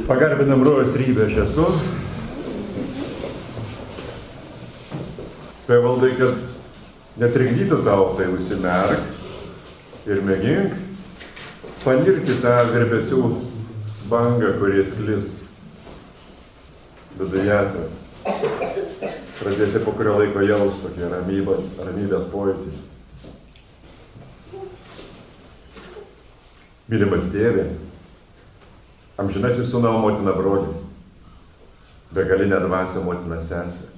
Pagarbinam rojaus trybę aš esu. Tai valdai, kad netrikdytų tau, tai užsimerk ir mėgink panirti tą virpesių bangą, kuris sklis viduje. Pradėsi po kurio laiko jaust tokį ramybės pojūtį. Mylimas tėvė, amžinasis sūnau motina broli, begalinė dvasia motina sesė.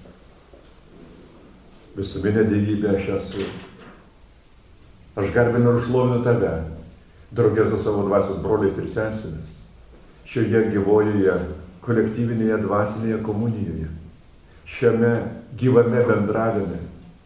Visuminė dievybė aš esu. Aš garbinu ir šlovinu tave, draugė su savo dvasios broliais ir sesėmis, šioje gyvojoje, kolektyvinėje dvasinėje komunijoje, šiame gyvame bendravime.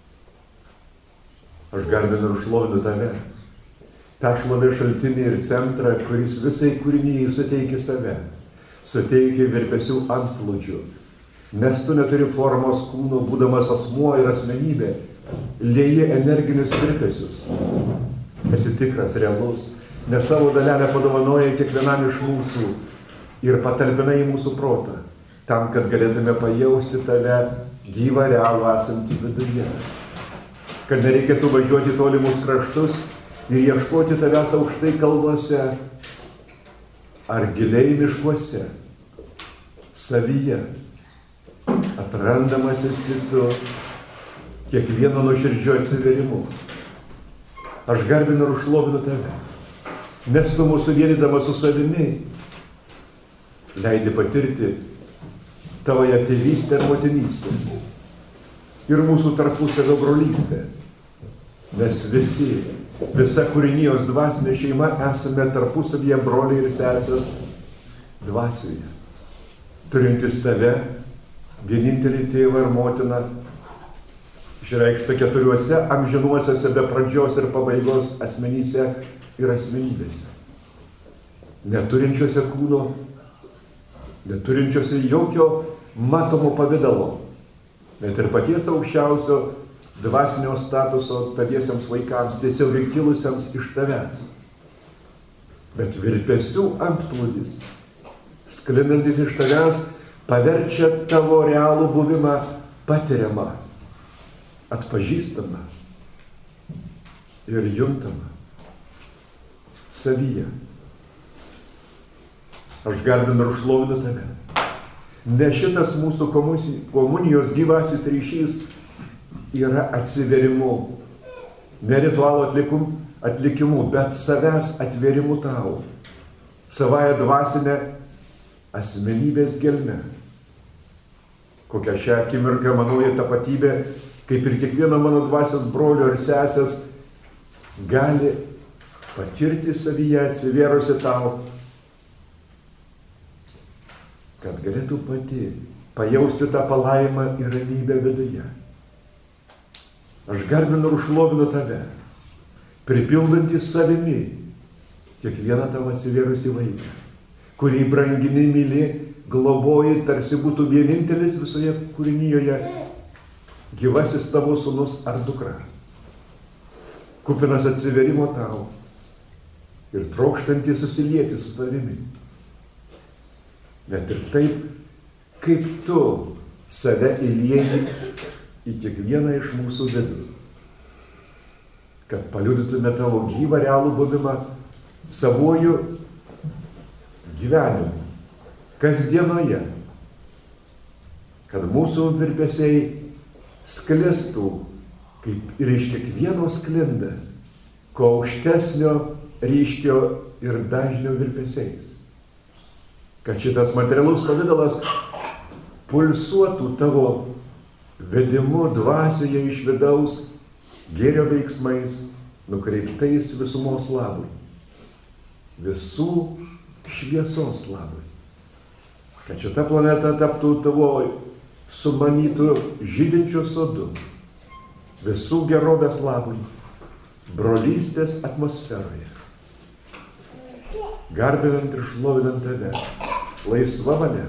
Aš garbinu ir šlovinu tave, tą šlovės šaltinį ir centrą, kuris visai kūrinijai suteikia save, suteikia virpesių antplūdžių, nes tu neturi formos kūno, būdamas asmuo ir asmenybė, lieji energinius virpesius. Esi tikras, realus, nes savo dalelę padovanojai kiekvienam iš mūsų ir patalpinai į mūsų protą, tam, kad galėtume pajausti tave gyvą, realų esantį viduje. Kad nereikėtų važiuoti į tolimus kraštus ir ieškoti tavęs aukštai kalnuose ar giliai miškuose, savyje. Atrandamas esi tu kiekvieno nuoširdžiu atsiverimu. Aš garbinu ir šlovinu tave, nes tu mūsų vienydamas su savimi leidi patirti tavoje tėvystę ir motinystę ir mūsų tarpusavio brolystę, nes visa kūrinijos dvasinė šeima esame tarpusavyje broliai ir sesės dvasioje, turintis tave, vienintelį tėvą ir motiną, išreikšta 4 amžinuosiuose be pradžios ir pabaigos asmenyse ir asmenybėse, neturinčiuose kūno, neturinčiuose jokio matomo pavidalo, net ir paties aukščiausio dvasinio statuso taviesiems vaikams, tiesiog kilusiems iš tavęs. Bet virpesių antplūdis, sklindantis iš tavęs, paverčia tavo realų buvimą patiriamą, atpažįstamą ir juntamą savyje. Aš garbinu ir šlovinu tave, nes šitas mūsų komunijos gyvasis ryšys yra atsiverimu, ne ritualo atlikimu, bet savęs atverimu tau, savąją dvasinę asmenybės gelme. Kokia šią akimirką manoji tapatybė, kaip ir kiekvieno mano dvasios brolio ir sesės, gali patirti savyje atsivėrusi tau, kad galėtų pati pajausti tą palaimą ir ramybę viduje. Aš garbinu ir šlovinu tave, pripildantį savimi kiekvieną tavo atsivėrusi vaiką, kurį brangini, myli, globoji, tarsi būtų vienintelis visoje kūrinijoje gyvasis tavo sūnus ar dukra, kupinas atsiverimo tau ir trokštantį susilieti su tavimi. Net ir taip, kaip tu save įlieji į kiekvieną iš mūsų vidų, kad paliudytume tavo gyvą realų buvimą savuoju gyvenimu, kasdienoje, kad mūsų virpesiai sklistų, kaip ir iš kiekvieno sklinda, kuo aukštesnio ryškio ir dažnio virpesiais. Kad šitas materialus pavidalas pulsuotų tavo vedimu dvasioje iš vidaus gėrio veiksmais, nukreiptais visumos labui, visų šviesos labui. Kad šita planeta taptų tavo sumanytų žydinčių sodu, visų gerovės labui, brolystės atmosferoje. Garbinant ir šlovinant tave, laisva valia.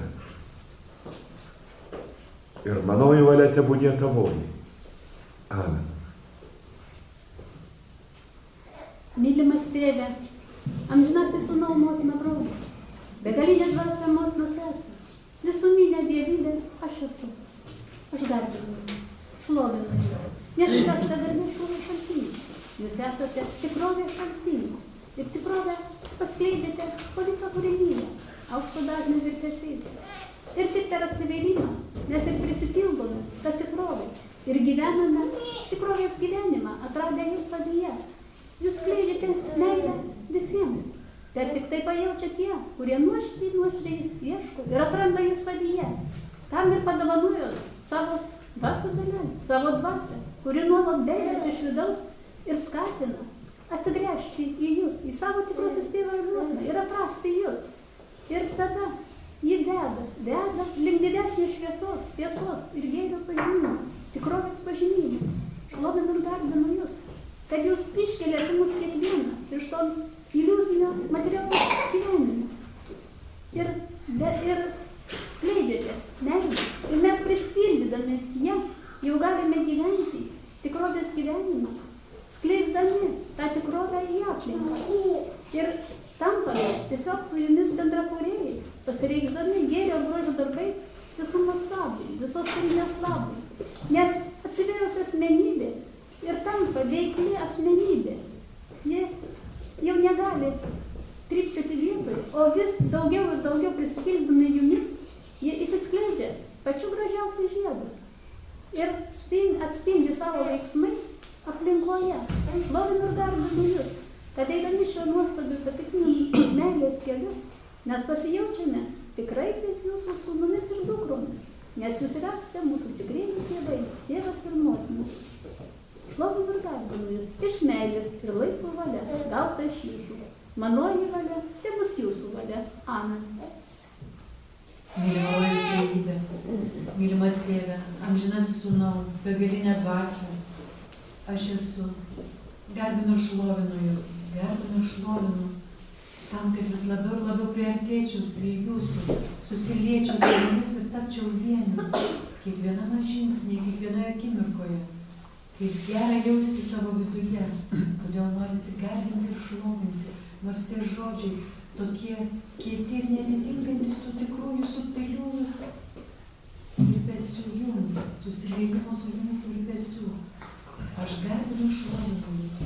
Ir manoji valia tebūnie tavoji. Amen. Mylimas tėve, amžinasis sūnau motina broli, begalinė dvasia motinos sesė, visuminė dievybė, aš esu. Aš garbinu Jūs, šlovinu Jūs, nes Jūs esate garbės šlovės šaltinis. Jūs esate tikrovės šaltinis ir tikrovę paskleidžiate po visą kūrinyje, aukšto dažnio virpesiais. Ir tik per atsivėrimą mes ir prisipildome tą tikrovę ir gyvename tikrovės gyvenimą, atradę Jūs savyje. Jūs skleidžiate meilę visiems, bet tik tai pajaučia tie, kurie nuoširdžiai ieško ir atranda Jūs savyje. Tam ir padovanojo savo dvasios dalelę, savo dvasią, kuri nuolat beldžiasi iš vidaus ir skatina atsigręžti į Jūs, į savo tikrosios tėvą ir motiną ir atrasti Jūs. Ir tada jį veda link didesnės šviesos, tiesos ir gėrio pažinimo, tikrovės pažinimo. Šlovinu ir garbinu Jūs, kad Jūs iškeliate mus kiekvieną iš to iliuzinio materialaus gyvenimo. Ir skleidžiate meilę. Ir mes prisipildydami ją jau galime gyventi tikrovės gyvenimą, skleisdami tą tikrovę į aplinką. Ir tampame tiesiog su Jumis bendrakūrėjais, pasireikšdami gėrio grožio darbais visumos labui, visos kūrinės labui. Nes atsivėrusi asmenybė ir tampa veikli asmenybė. Ji jau negali trypčioti vietoje, o vis daugiau ir daugiau prisipildami Jumis, ji įsiskleidžia pačiu gražiausiu žiedu ir atspindi savo veiksmais aplinkoje. Šlovinu ir garbinu Jūs, kad eidami šiuo nuostabiu patikiniu meilės keliu, mes pasijaučiame tikraisiais Jūsų sūnumis ir dukromis, nes Jūs ir esate mūsų tikrieji tėvai, tėvas ir motina. Šlovinu ir garbinu Jūs iš meilės ir laisvų valia, gauta iš Jūsų. Manoji valia, tai bus Jūsų valia. Amen. Mylimoji Dievybė, mylimas Tėve, amžinasis Sūnau, begalinė dvasia, aš esu. Garbinu ir šlovinu Jūs, garbinu ir šlovinu, tam, kad vis labiau ir labiau priartėčiau prie Jūsų, susiliečiau su Jumis ir tapčiau vieniu, kiekviename žingsnėje, kiekvienoje akimirkoje, kaip gera jausti savo viduje, todėl norisi garbinti ir šlovinti, nors tie žodžiai tokie kieti ir netitinkantys tų tikrųjų subtilių virpesių Jums, susiliejimo su Jumis virpesių. Aš garbinu ir šlovinu Jūs,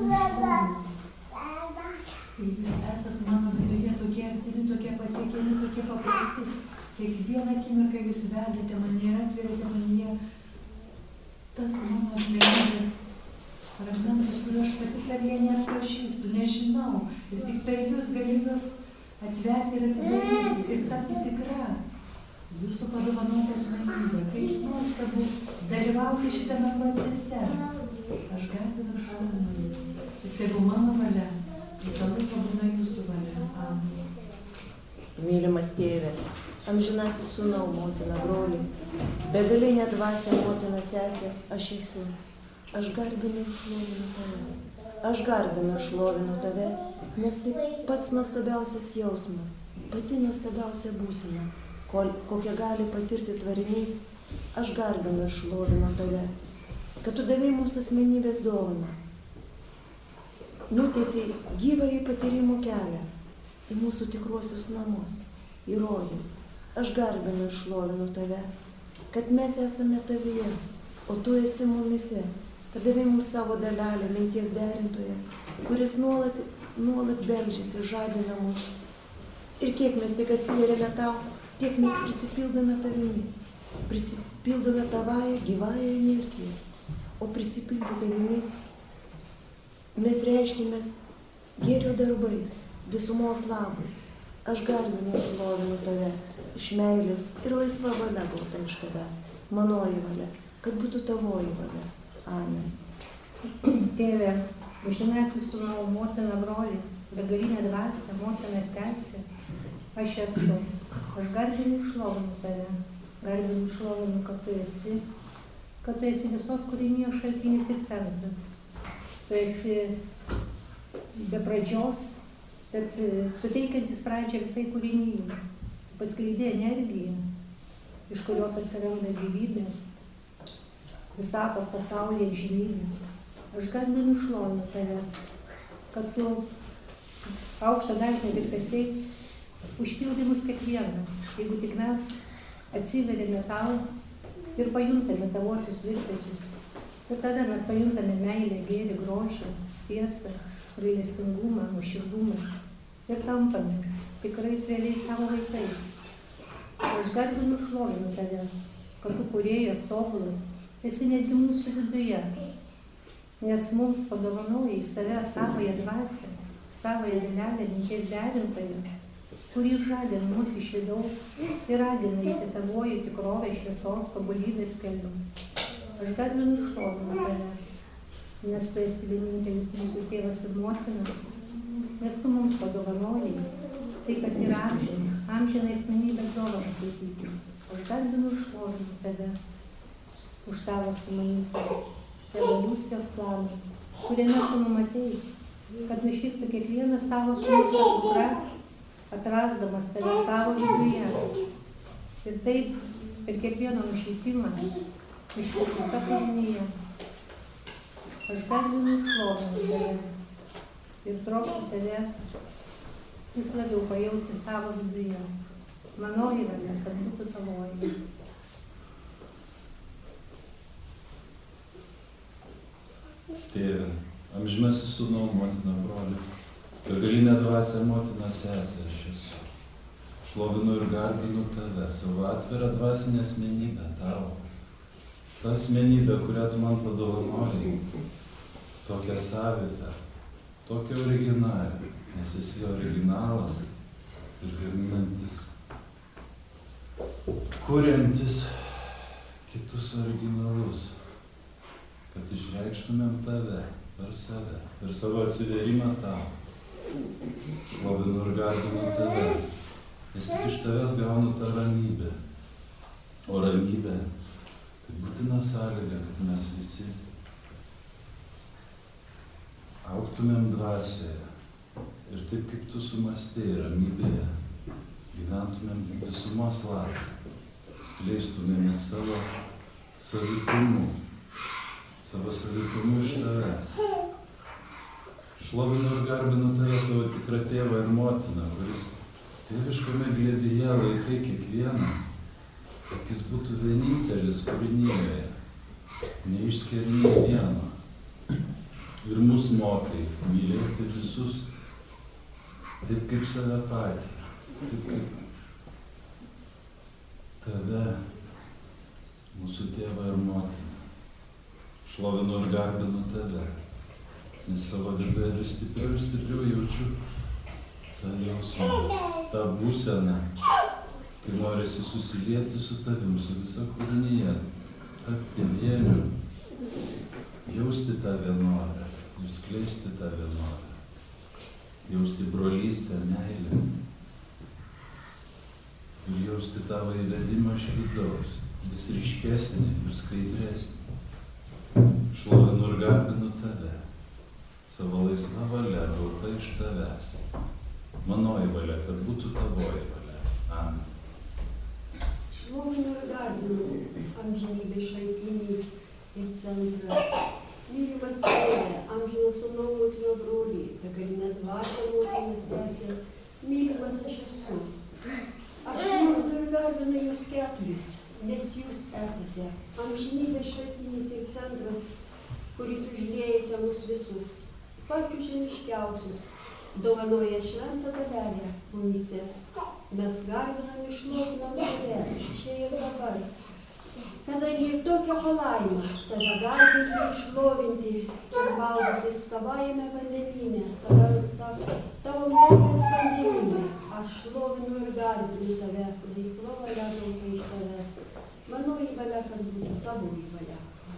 ir Jūs esat mano viduje tokie artimi, tokie pasiekiami, tokie paprasti. Kiekvieną akimirką Jūs vedate mane ir atverėte manyje tas mano asmenybės fragmentus, kuriuo aš pati savyje neatpažįstu, nežinau. Ir tik tai Jūs gali juos atverti ir atidaryti ir tapti tikra Jūsų padovanota asmenybė. Kaip nuostabu dalyvauti šitame procese. Aš garbinu ir šlovinu Jūs. Ir tegu mano valia visą laiką būna Jūsų valia. Amen. Mylimas Tėve, amžinasis Sūnau, motina, broli, begalinė dvasia, motina, sesė, aš esu. Aš garbinu ir šlovinu Tave. Aš garbinu ir šlovinu Tave, nes tai pats nuostabiausias jausmas, pati nuostabiausia būsena, kokią gali patirti tvarinys. Aš garbinu ir šlovinu Tave, kad Tu davei mums asmenybės dovaną. Nutiesiai gyvąjį patyrimų kelią į mūsų tikruosius namus, į rojų. Aš garbinu ir šlovinu Tave, kad mes esame Tavyje, o Tu esi mumise, kad davei mums savo dalelę, minties derintoje, kuris nuolat beldžiasi, žadina mus. Ir kiek mes tik atsiveriame Tau, tiek mes prisipildome Tavimi, prisipildome Tavąją gyvąją energiją, o prisipildę Tavimi mes reiškimės gėrio darbais, visumos labui. Aš garbinu ir šlovinu Tave iš meilės ir laisva valia gauta iš Tavęs, manoji valia, kad būtų Tavoji valia. Amen. Tėve, amžinasis Sūnau, motina, broli, begalinė dvasia, motina, sesė, aš esu. Aš garbinu ir šlovinu Tave, garbinu ir šlovinu, kad Tu esi visos kūrinijos šaltinis ir centras. Tu esi be pradžios, bet suteikiantis pradžią visai kūrinijai. Paskleidė energiją, iš kurios atsiranda gyvybė, visatos pasaulyje žinybė. Aš garbinu ir šlovinu Tave, kad Tu aukšto dažnio virpesiais užpildė mus kiekvieną, jeigu tik mes atsiverėme tau ir pajuntame tavosius virpesius. Ir tada mes pajuntame meilę, gėrį, grožį, tiesą, gailestingumą, nuoširdumą ir tampame tikrais realiais tavo vaikais. Aš garbinu ir šlovinu tave, kad tu kūrėjas tobulas, esi netgi mūsų viduje, nes mums padovanojai save savąją dvasią, savąją dalelę minties derintoją, kuri žadina mus iš vidaus ir ragina eiti tavoji tikrovė šviesos tobulybės keliu. Aš garbinu ir šlovinu tave, nes tu esi vienintelis mūsų tėvas ir motina, nes tu mums padovanojai tai, kas yra amžinai asmenybės dovanas laikyti. Aš garbinu ir šlovinu tave už tavo sumanytą evoliucijos planą, kuriame tu numatei, kad nušvistų kiekvienas tavo sūnus ar dukra, atrasdamas tave savo viduje. Ir taip per kiekvieną nušvitimą nušvis visa kūrinija. Aš garbinu ir šlovinu tave ir trokštu tave vis labiau pajausti savo viduje. Manoji valia, kad būtų tavoji. Tėve, amžinasis sūnau, motina, broli, begalinė dvasia, motina, sesė, aš esu. Šlovinu ir garbinu tave, savo atvirą dvasinę asmenybę tau. Ta asmenybė, kurią tu man padovanojai, tokia savita, tokia originali, nes esi originalas ir gaminantis, kuriantis kitus originalus, kad išreikštumėm tave per save, per savo atsiverimą tau. Šlovinu ir garbinu tave, nes tik iš tavęs gaunu tą ramybę. O ramybė tai būtina sąlyga, kad mes visi augtumėm dvasioje ir taip, kaip tu sumastei ramybėje, gyventumėm visumos labą, skleistumėme savo savitumu iš tavęs. Šlovinu ir garbinu tave, savo tikrą tėvą ir motiną, kuris tėviškame glėbyje laikai kiekvieną, kad jis būtų vienintelis kūrinyje, neišskiri nei vieno. Ir mus mokai mylėti visus, taip kaip save patį, taip kaip tave, mūsų tėvą ir motiną. Šlovinu ir garbinu tave, nes savo viduje vis stipriau jaučiu tą jausmą, tą būseną, kai norisi susilieti su tavim, su visa kūrinyje, tapti vieniu, jausti tą vienovę ir skleisti tą vienovę, jausti brolystę, meilę ir jausti tavo įvedimą iš vidaus, vis ryškesnį ir skaidresnį. Šlovinu ir garbinu tave, savo laisvą valią gauta iš tavęs. Manoji valia, kad būtų tavoji valia. Amen. Šlovinu ir garbinu amžinybės šaltinį ir centrą. Mylimas tėve, amžinas sūnau, motina, brolį, begalinė dvasia, motina, sesė, mylimas aš esu. Aš šlovinu ir garbinu jūs keturis, nes jūs esate amžinybės šaltinis ir centras, kuris užliejate mus visus, pačius žemiškiausius, dovanoja šventą dalelę mumyse. Mes garbinam ir šlovinam tave, čia ir dabar. Kadangi tokia palaima, tave garbinti ir šlovinti ir maudytis tavajame vandenyne, tavo meilės vandenyne. Aš šlovinu ir garbinu tave, laisva valia gauta iš tavęs. Manoji valia, kad būtų tavoji valia.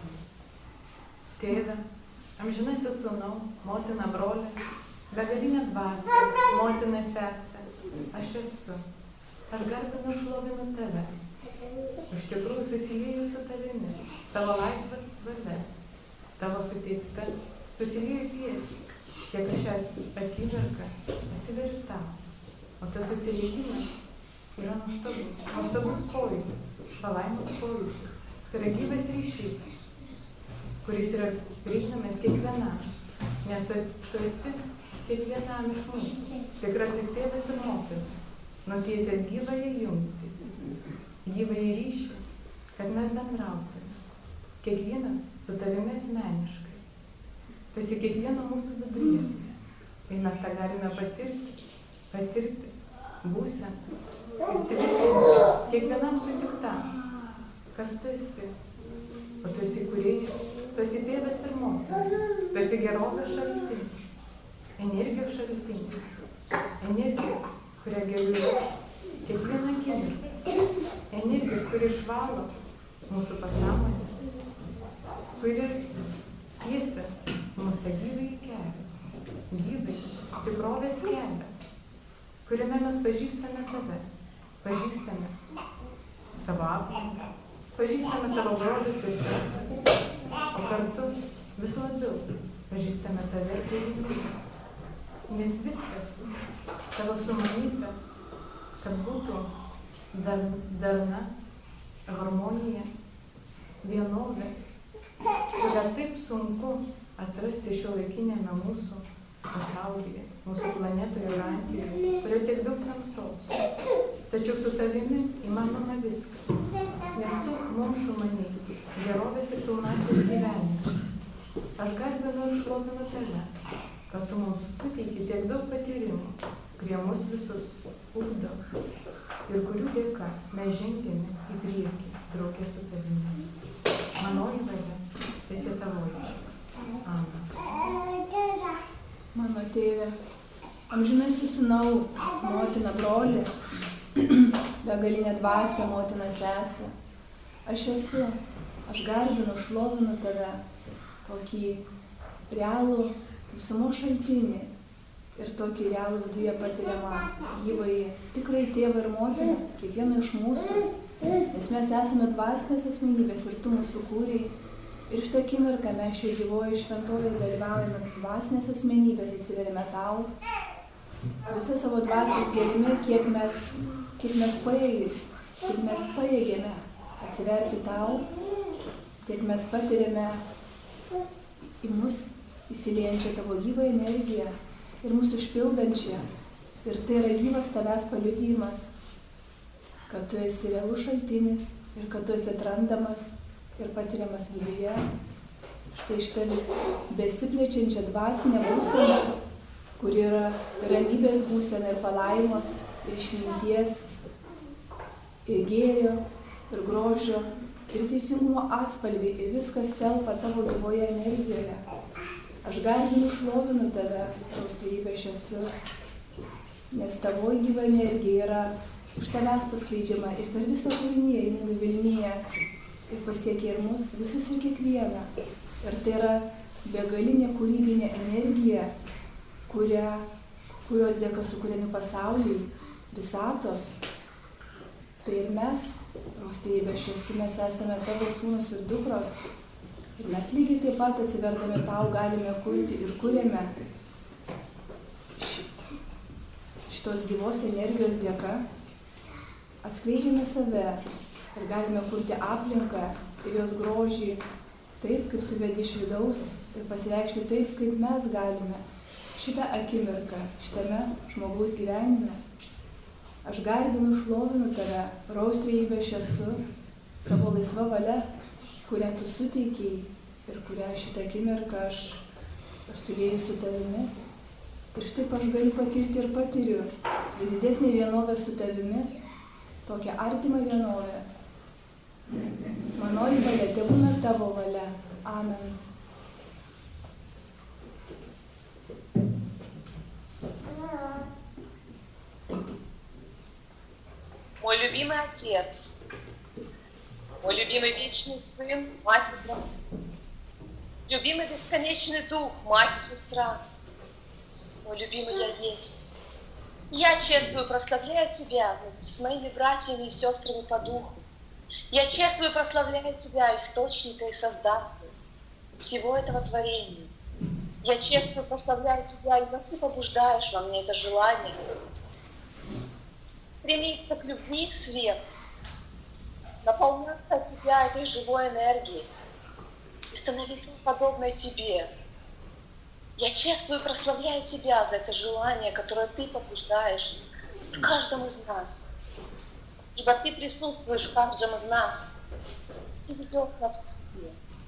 Tėve, amžinasis sūnau, motina, brolė, begalinė dvasia, motina, sesė, aš esu. Aš garbinu ir šlovinu tave. Iš tikrųjų susilieju su tavimi, savo laisvą valia. Tavo suteikta susilieju tiek, kiek aš šią akimirką atsiveriu tau. O tas susiliejimas yra nuostabus pojūtis, palaimos pojūtis. Tai yra gyvas ryšys, kuris yra prieinamas kiekvienam, nes tu esi kiekvienam iš mūsų, tikrasis tėvas ir motina. nutiesęs gyvąją jungtį, gyvąjį ryšį, kad mes bendrautume, kiekvienas su tavimi asmeniškai. Tu esi kiekvieno mūsų viduje ir mes tą galime patirti būseną ir tvirtinti kiekvienam sutiktam, kas tu esi. O tu esi kūrėjas, tu esi tėvas ir motina, tu esi gerovės šaltinis, energijos šaltinis, energijos, kurią galiu aš kiekvieną akimirką, energijos, kuri išvalo mūsų pasąmonę, kuri tiesia mūsų tą gyvąjį kelią, gyvąjį tikrovės kelią, kuriame mes pažįstame tave, pažįstame savo aplinką, pažįstame savo brolius ir seseris, o kartu vis labiau pažįstame tave ir kūriniją. Nes viskas tavo sumanyta, kad būtų darna, harmonija, vienovė, kurią taip sunku atrasti šiuolaikinėme mūsų pasaulyje, mūsų planetoje Rankijoje, kurioje tiek daug tamsos. Tačiau su tavimi įmanoma viską, nes tu mums sumanei gerovės ir pilnatvės gyvenimą. Aš garbinu ir šlovinu tave, kad tu mums suteiki tiek daug patyrimų, kurie mus visus ugdo ir kurių dėka mes žengiame į priekį drauge su tavimi. Manoji valia, esi tavoji. Amen. Mano tėve, amžinasis sūnau, motina broli, begalinė dvasia, motina sesė. Aš esu, aš garbinu, šlovinu tave, tokį realų visumos šaltinį ir tokį realų viduje patiriamą gyvąjį tikrai tėvą ir motiną, kiekvieną iš mūsų, nes mes esame dvasinės asmenybės ir tu mūsų kūrei. Ir šitą akimirką mes šioje gyvoje šventovėje dalyvaujame kaip dvasinės asmenybės, atsiveriame tau. Visą savo dvasios gelmė, kiek mes pajėgėme atsiverti tau, tiek mes patiriame į mus įsiliejančią tavo gyvą energiją ir mūsų užpildančią. Ir tai yra gyvas tavęs paliudijimas, kad tu esi realus šaltinis ir kad tu esi atrandamas ir patiriamas viduje. Štai šitą vis besiplečiančią dvasinę būseną, kuri yra ramybės būsena ir palaimos, ir išminties, ir gėrio, ir grožio, ir teisingumo atspalviai, ir viskas telpa tavo gyvoje energijoje. Aš garbinu, šlovinu tave, tavos trejybė aš esu, nes tavo gyva energija yra už tavęs paskleidžiama ir per visą kūriniją jinai nuvilnyja ir pasiekia ir mus, visus ir kiekvieną. Ir tai yra begalinė kūrybinė energija, kurios dėka sukūrėmi pasauliai, visatos. Tai ir mes, Austėjybė aš esu, mes esame tavo sūnus ir dukros. Ir mes lygiai taip pat atsiverdami tau galime kurti ir kuriame šitos gyvos energijos dėka. Atskleidžiame save ir galime kurti aplinką ir jos grožį taip, kaip tu vedi iš vidaus ir pasireikšti taip, kaip mes galime šitą akimirką, šitame žmogaus gyvenime. Aš garbinu, šlovinu tave, Austrėjybė aš esu, savo laisva valia, kurią tu suteikei ir kurią šitą akimirką aš sulieju su tavimi. Ir štai aš galiu patirti ir patiriu vis didesnį vienovę su tavimi, tokią artimą vienovę. Manoji valia, tebūna tavo valia. Amen. Мой любимый Отец, мой любимый Вечный Сын, Мать и Брат, любимый Бесконечный Дух, Мать и Сестра, мой любимый Я Есть. Я чествую, прославляю Тебя с моими братьями и сестрами по Духу. Я чествую, прославляю Тебя, Источника и Создателя всего этого творения. Я чествую, прославляю Тебя, и Ты побуждаешь во мне это желание стремиться к любви, к свету, наполняться от Тебя этой живой энергией и становиться подобной Тебе. Я чествую и прославляю Тебя за это желание, которое Ты побуждаешь в каждом из нас. Ибо Ты присутствуешь в каждом из нас и ведешь нас к себе.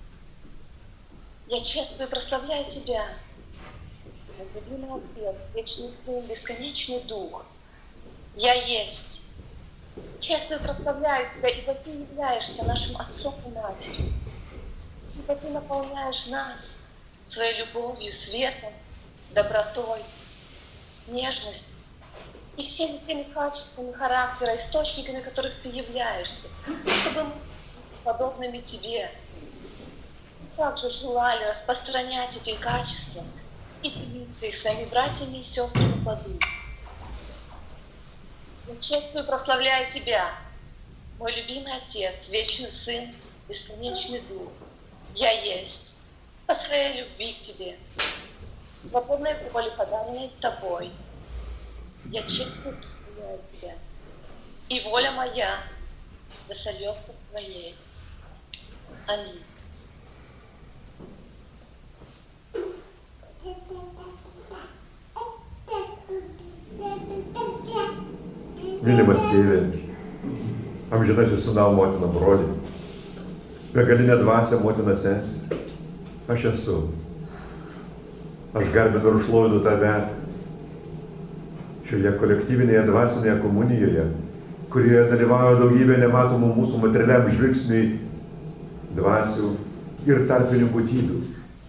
Я чествую и прославляю Тебя, мой любимый Отец, Вечный Сын, Бесконечный Дух. Я есть. Чествую и прославляю Тебя, ибо Ты являешься нашим Отцом и Матерью. Ибо Ты наполняешь нас своей любовью, светом, добротой, нежностью и всеми теми качествами характера, источниками которых Ты являешься, чтобы мы, подобными Тебе, также желали распространять эти качества и делиться их своими братьями и сестрами по духу. Я чествую и прославляю Тебя, мой любимый Отец, Вечный Сын, Бесконечный Дух. Я есть по своей любви к Тебе, свободной воле, подаренной Тобой. Я чествую и прославляю Тебя, и воля моя да сольется в Твоей. Аминь. Mylimas Tėve, amžinasis Sūnau motina broli, begalinė dvasia motina sesė, aš esu. Aš garbinu ir šlovinu Tave šioje kolektyvinėje dvasinėje komunijoje, kurioje dalyvauja daugybė nematomų mūsų materialiam žvilgsniui dvasių ir tarpinių būtybių.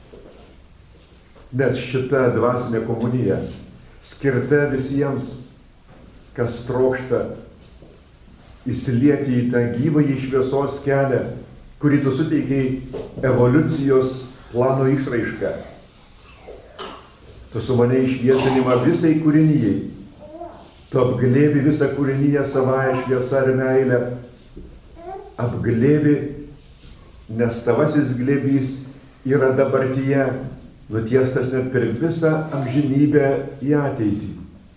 Nes šita dvasinė komunija skirta visiems, kas trokšta įsilieti į tą gyvąjį šviesos kelią, kurį Tu suteikiai evoliucijos plano išraišką. Tu sumanei šviesinimą visai kūrinijai. Tu apglėbi visą kūriniją savąją šviesą ir meilę. Apglėbi, nes Tavasis glėbys yra dabartyje, nutiestas net per visą amžinybę į ateitį.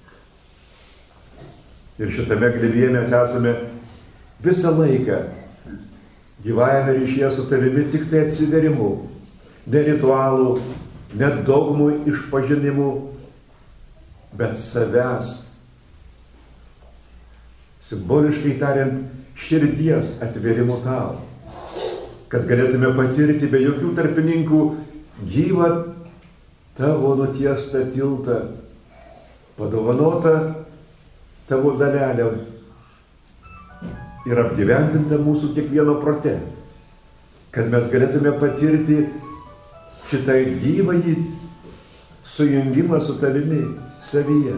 Ir šitame glėbyje mes esame visą laiką gyvajame ryšyje su Tavimi tik tai atsiverimu, ne ritualų, ne dogmų išpažinimu, bet savęs, simboliškai tariant, širdies atverimu Tau, kad galėtume patirti be jokių tarpininkų gyvą Tavo nutiestą tiltą, padovanotą Tavo dalelę ir apgyvendinta mūsų kiekvieno prote, kad mes galėtume patirti šitą gyvąjį sujungimą su Tavimi savyje.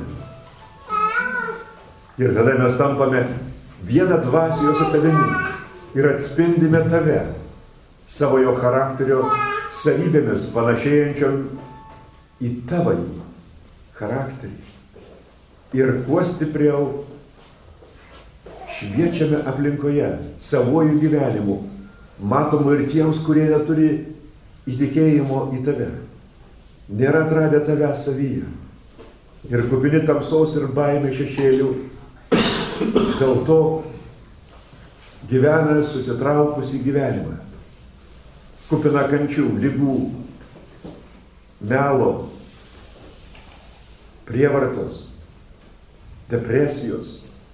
Ir tada mes tampame vieną dvasiją su Tavimi ir atspindime Tave savo jo charakterio savybėmis panašėjančiam į Tavąjį charakterį. Ir kuo stipriau šviečiame aplinkoje savojų gyvenimu, matomu ir tiems, kurie neturi įtikėjimo į Tave, nėra atradę Tave savyje ir kupini tamsos ir baimė šešėlių, dėl to gyvena susitraukusį gyvenimą, kupina kančių, ligų, melo, prievartos, depresijos,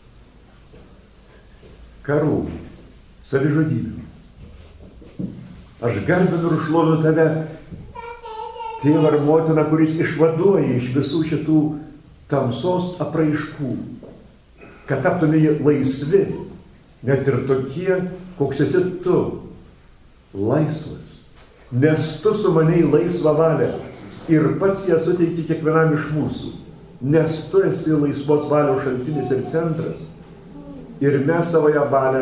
karų, savižudybių. Aš garbinu ir šlovinu Tave, Tėvą ir Motiną, kuris išvaduoja iš visų šitų tamsos apraiškų, kad taptume laisvi, net ir tokie, koks esi Tu, laisvas. Nes Tu sumanei laisvą valią ir pats ją suteiki kiekvienam iš mūsų. Nes Tu esi laisvos valios šaltinis ir centras. Ir mes savoje valią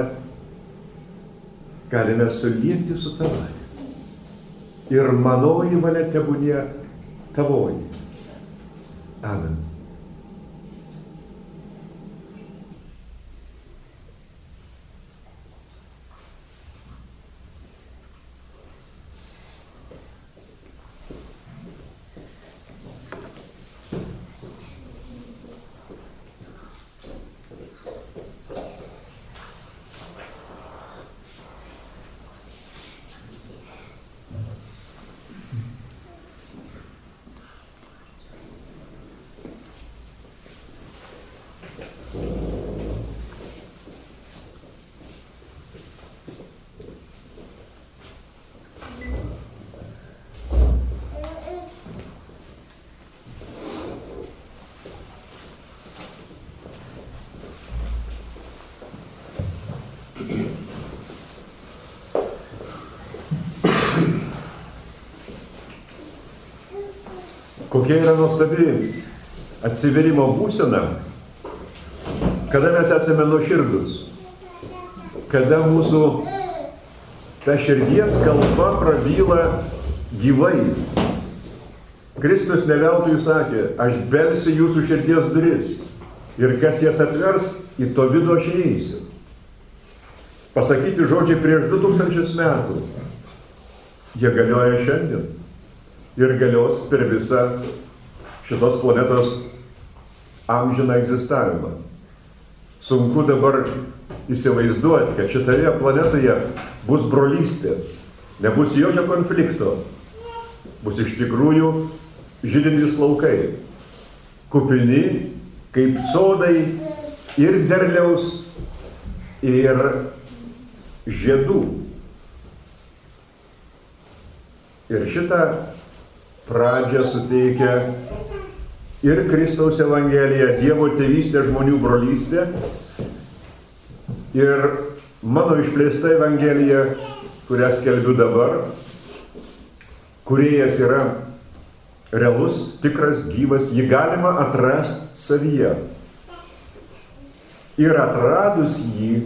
galime sulieti su Tavai. Ir manoji valia tebūnie Tavoji. Amen. Kokia yra nuostabi atsiverimo būsena, kada mes esame nuoširdus, kada mūsų ta širdies kalba prabyla gyvai. Kristus ne veltui sakė, aš belsiu jūsų širdies duris ir kas jas atvers, į to vidų aš įeisiu. Pasakyti žodžiai prieš 2000 metų, jie galioja šiandien ir galios per visą šitos planetos amžiną egzistavimą. Sunku dabar įsivaizduoti, kad šitoje planetoje bus brolystė, nebus jokio konflikto, bus iš tikrųjų žydintys laukai, kupini kaip sodai ir derliaus, ir žiedų. Ir šitą pradžią suteikia ir Kristaus Evangelija, Dievo tėvystė, žmonių brolystė, ir mano išplėsta Evangelija, kurią skelbiu dabar, kūrėjas yra realus, tikras, gyvas, jį galima atrasti savyje. Ir atradus jį,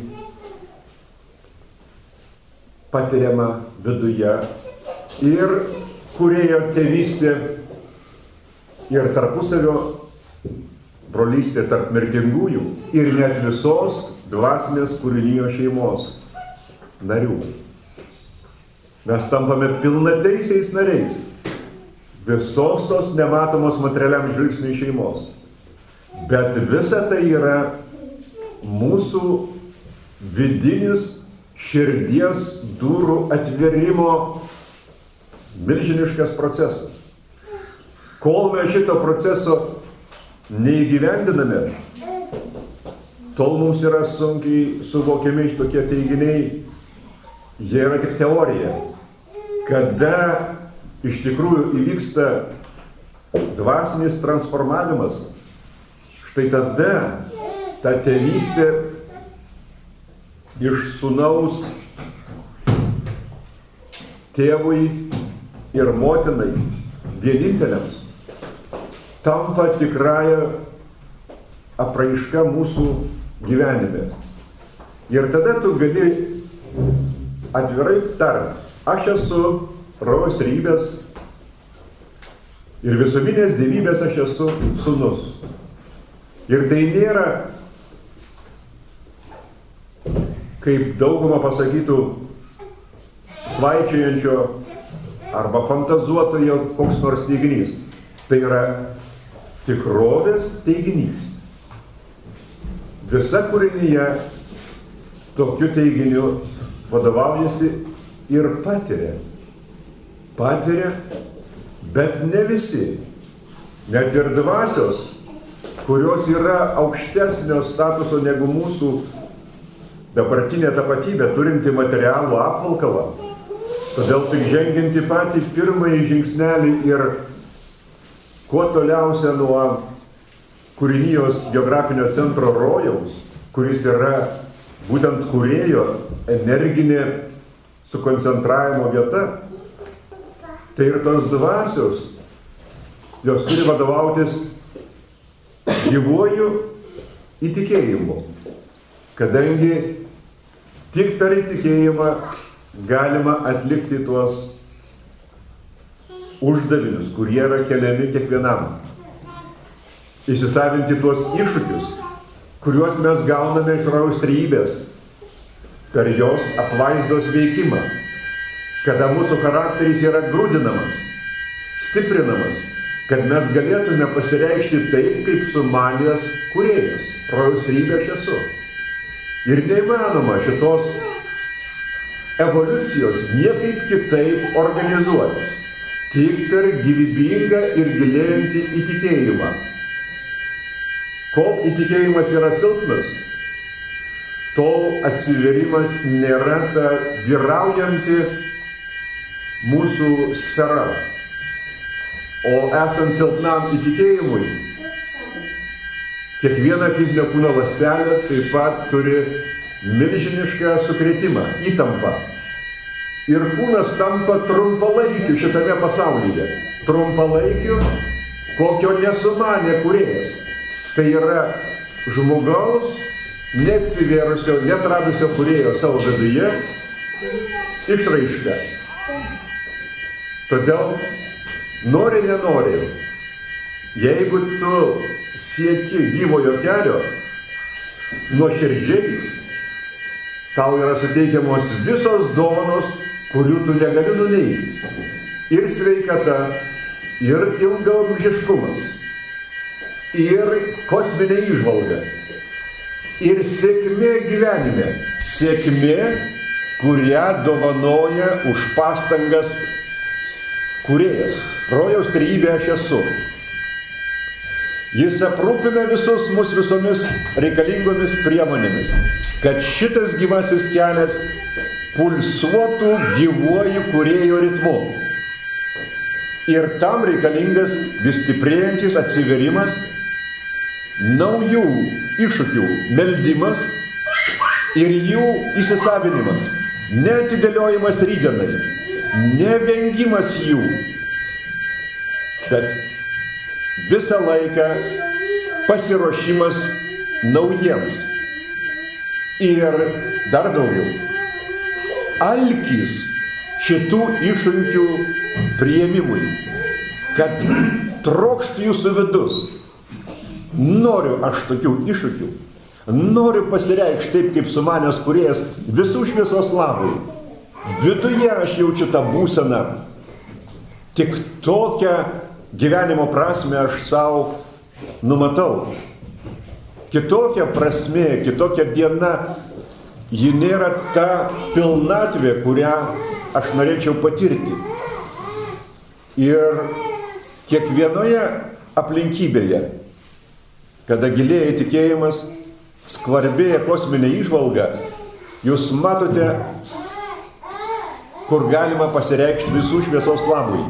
patiriama viduje ir kūrėjo tėvystė ir tarpusavio brolystė tarp mirtingųjų ir net visos dvasinės kūrinijos šeimos narių. Mes tampame pilnateisiais nariais visos tos nematomos materialiam žvilgsniui šeimos. Bet visa tai yra mūsų vidinis širdies durų atverimo milžiniškas procesas. Kol mes šito proceso neįgyvendiname, tol mums yra sunkiai suvokiami tokie teiginiai, jie yra tik teorija. Kada iš tikrųjų įvyksta dvasinis transformavimas, štai tada ta tėvystė iš sūnaus tėvui ir motinai vieninteliams tampa tikrąją apraiška mūsų gyvenime. Ir tada tu gali atvirai tart, aš esu rojaus trejybės ir visuminės dievybės aš esu sūnus. Ir tai nėra, kaip dauguma pasakytų, svaičiojančio arba fantazuotojo koks nors teiginys. Tai yra tikrovės teiginys. Visa kūrinyje tokiu teiginiu vadovaujasi ir patiria. Patiria, bet ne visi. Net ir dvasios, kurios yra aukštesnio statuso negu mūsų dabartinė tapatybė, turinti materialų apvalkalą. Todėl tik žengianti patį pirmąjį žingsnelį ir kuo toliausia nuo kūrinijos geografinio centro rojaus, kuris yra būtent kūrėjo energinė sukoncentravimo vieta, tai ir tos dvasios, jos turi vadovautis gyvuoju įtikėjimu, kadangi tik per įtikėjimą galima atlikti tuos uždavinius, kurie yra keliami kiekvienam. Įsisavinti tuos iššūkius, kuriuos mes gauname iš rojaus trejybės per jos apvaizdos veikimą, kada mūsų charakteris yra grūdinamas, stiprinamas, kad mes galėtume pasireikšti taip, kaip sumanęs kūrėjas. Rojaus trejybė aš esu. Ir neįmanoma šitos evoliucijos niekaip kitaip organizuoti, tik per gyvybingą ir gilėjantį įtikėjimą. Kol įtikėjimas yra silpnas, tol atsiverimas nėra ta vyraujanti mūsų sfera. O esant silpnam įtikėjimui, kiekviena fizinio kūno ląstelė taip pat turi milžinišką sukrėtimą, įtampą. Ir kūnas tampa trumpalaikiu šitame pasaulyje. Trumpalaikiu, kokio nesumanė kūrėjas. Tai yra žmogaus neatsivėrusio, netradusio kūrėjo savo viduje išraiška. Todėl nori, nenori, jeigu tu sieki gyvojo kelio, nuoširdžiai, tau yra suteikiamos visos dovanos, kurių tu negali nuneigti. Ir sveikata, ir ilgaamžiškumas, ir kosminė įžvalga, ir sėkmė gyvenime. Sėkmė, kurią dovanoja už pastangas kūrėjas. Rojaus trejybė aš esu. Jis aprūpina visus mus visomis reikalingomis priemonėmis, kad šitas gyvasis kelias pulsuotų gyvuoju kūrėjo ritmu. Ir tam reikalingas vis stiprėjantis atsiverimas, naujų iššūkių meldimas ir jų įsisavinimas, neatidėliojimas rytdienai, nevengimas jų, bet visą laiką pasiruošimas naujiems. Ir dar daugiau, alkis šitų iššūkių priėmimui, kad trokštų jūsų vidus. Noriu aš tokių iššūkių, noriu pasireikšti taip, kaip sumanęs kūrėjas visų šviesos labui. Viduje aš jaučiu tą būseną, tik tokią gyvenimo prasme aš savo numatau. Kitokia prasmė, kitokia diena, ji nėra ta pilnatvė, kurią aš norėčiau patirti. Ir kiekvienoje aplinkybėje, kada gilėja tikėjimas, skvarbėja kosminė įžvalga, jūs matote, kur galima pasireikšti visų šviesos labui.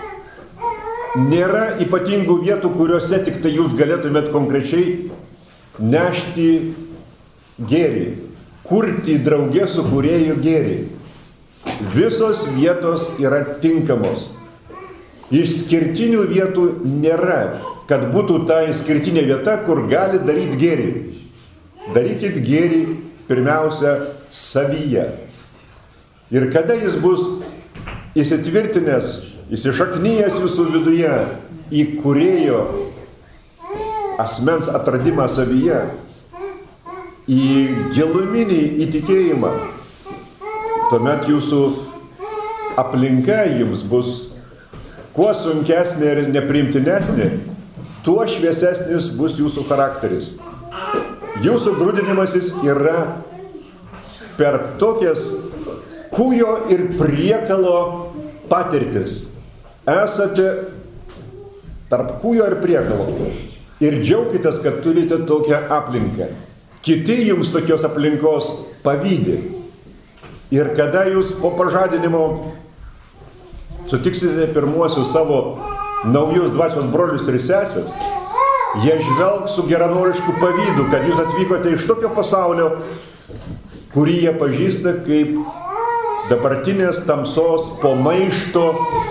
Nėra ypatingų vietų, kuriuose tik tai jūs galėtumėt konkrečiai nešti gėrį, kurti draugė su kūrėju gėrį. Visos vietos yra tinkamos. Išskirtinių vietų nėra, kad būtų ta išskirtinė vieta, kur gali daryti gėrį. Darykit gėrį pirmiausia savyje. Ir kada jis bus įsitvirtinęs, įsišaknyjęs jūsų viduje į kūrėjo asmens atradimą savyje, į giluminį įtikėjimą, tuomet jūsų aplinka jums bus kuo sunkesnė ir nepriimtinesnė, tuo šviesesnis bus jūsų charakteris. Jūsų grūdinimasis yra per tokias kūjo ir priekalo patirtis. Esate tarp kūjo ir priekalo. Ir džiaukitės, kad turite tokią aplinką. Kiti jums tokios aplinkos pavydi. Ir kada jūs po pažadinimo sutiksite pirmuosius savo naujus dvasios brolius ir sesės, jie žvelgs su geranorišku pavydu, kad jūs atvykote iš tokio pasaulio, kurį jie pažįsta kaip dabartinės tamsos po maišto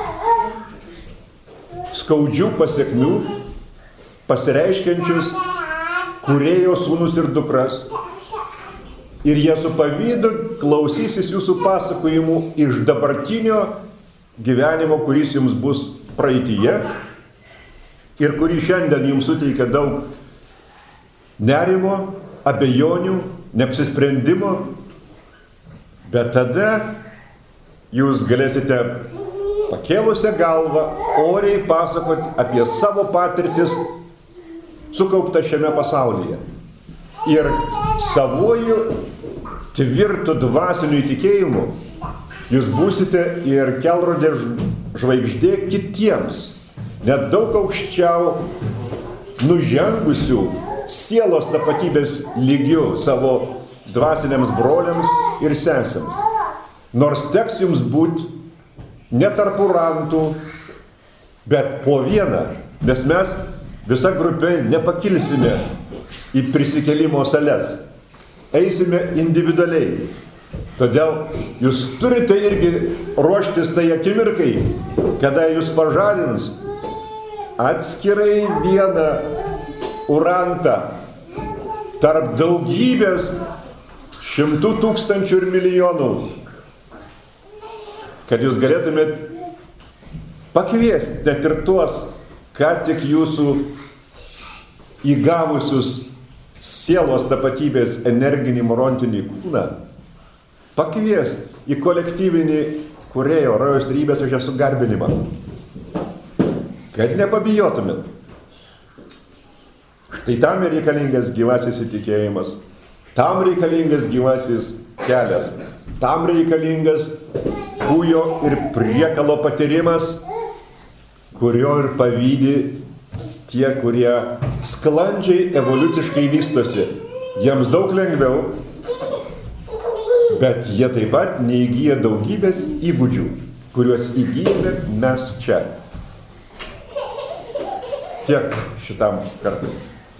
skaudžių pasiekmių, pasireiškiančius kūrėjo sūnus ir dukras. Ir jie su pavydu klausysis jūsų pasakojimų iš dabartinio gyvenimo, kuris jums bus praeityje ir kurį šiandien jums suteikia daug nerimo, abejonių, neapsisprendimo, bet tada jūs galėsite pakėlusią galvą oriai pasakoti apie savo patirtis sukauptą šiame pasaulyje. Ir savuoju tvirtu dvasiniu įtikėjimu jūs būsite ir kelrodė žvaigždė kitiems, net daug aukščiau nužengusių sielos tapatybės lygių savo dvasiniams broliams ir sesėms. Nors teks jums būti ne tarp urantų, bet po vieną, nes mes visa grupė nepakilsime į prisikėlimo sales. Eisime individualiai. Todėl jūs turite irgi ruoštis tai akimirkai, kada jūs pažadins atskirai vieną urantą tarp daugybės 100 tūkstančių ir milijonų, kad jūs galėtumėt pakviesti net ir tuos, ką tik jūsų įgavusius sielos tapatybės energinį morontinį kūną, pakviesti į kolektyvinį kūrėjo rojaus trybės už esu garbinimą. Kad nepabijotumėt. Štai tam reikalingas gyvasis įtikėjimas, tam reikalingas gyvasis kelias, tam reikalingas kūjo ir priekalo patyrimas, kurio ir pavydi tie, kurie sklandžiai evoliuciškai vystosi. Jiems daug lengviau, bet jie taip pat neįgyja daugybės įgūdžių, kuriuos įgyjame mes čia. Tiek šitam kartui.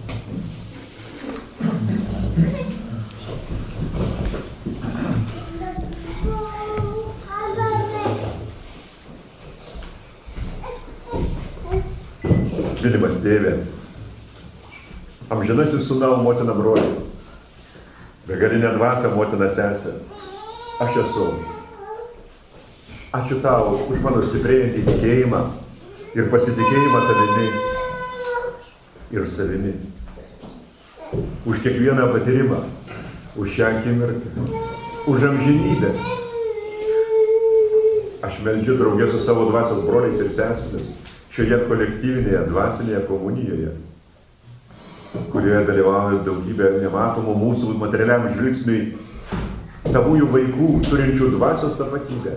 Mylimas tėve, amžinasis sūnau, motina broli, begalinė dvasia, motina sesė, aš esu. Ačiū tau už mano stiprėjantį tikėjimą ir pasitikėjimą tavimi ir savimi. Už kiekvieną patyrimą, už šią akimirką, už amžinybę. Aš meldžiu draugė su savo dvasios broliais ir sesėmis šioje kolektyvinėje dvasinėje komunijoje, kurioje dalyvauja daugybė nematomų mūsų materialiam žvilgsniui tavųjų vaikų, turinčių dvasios tapatybę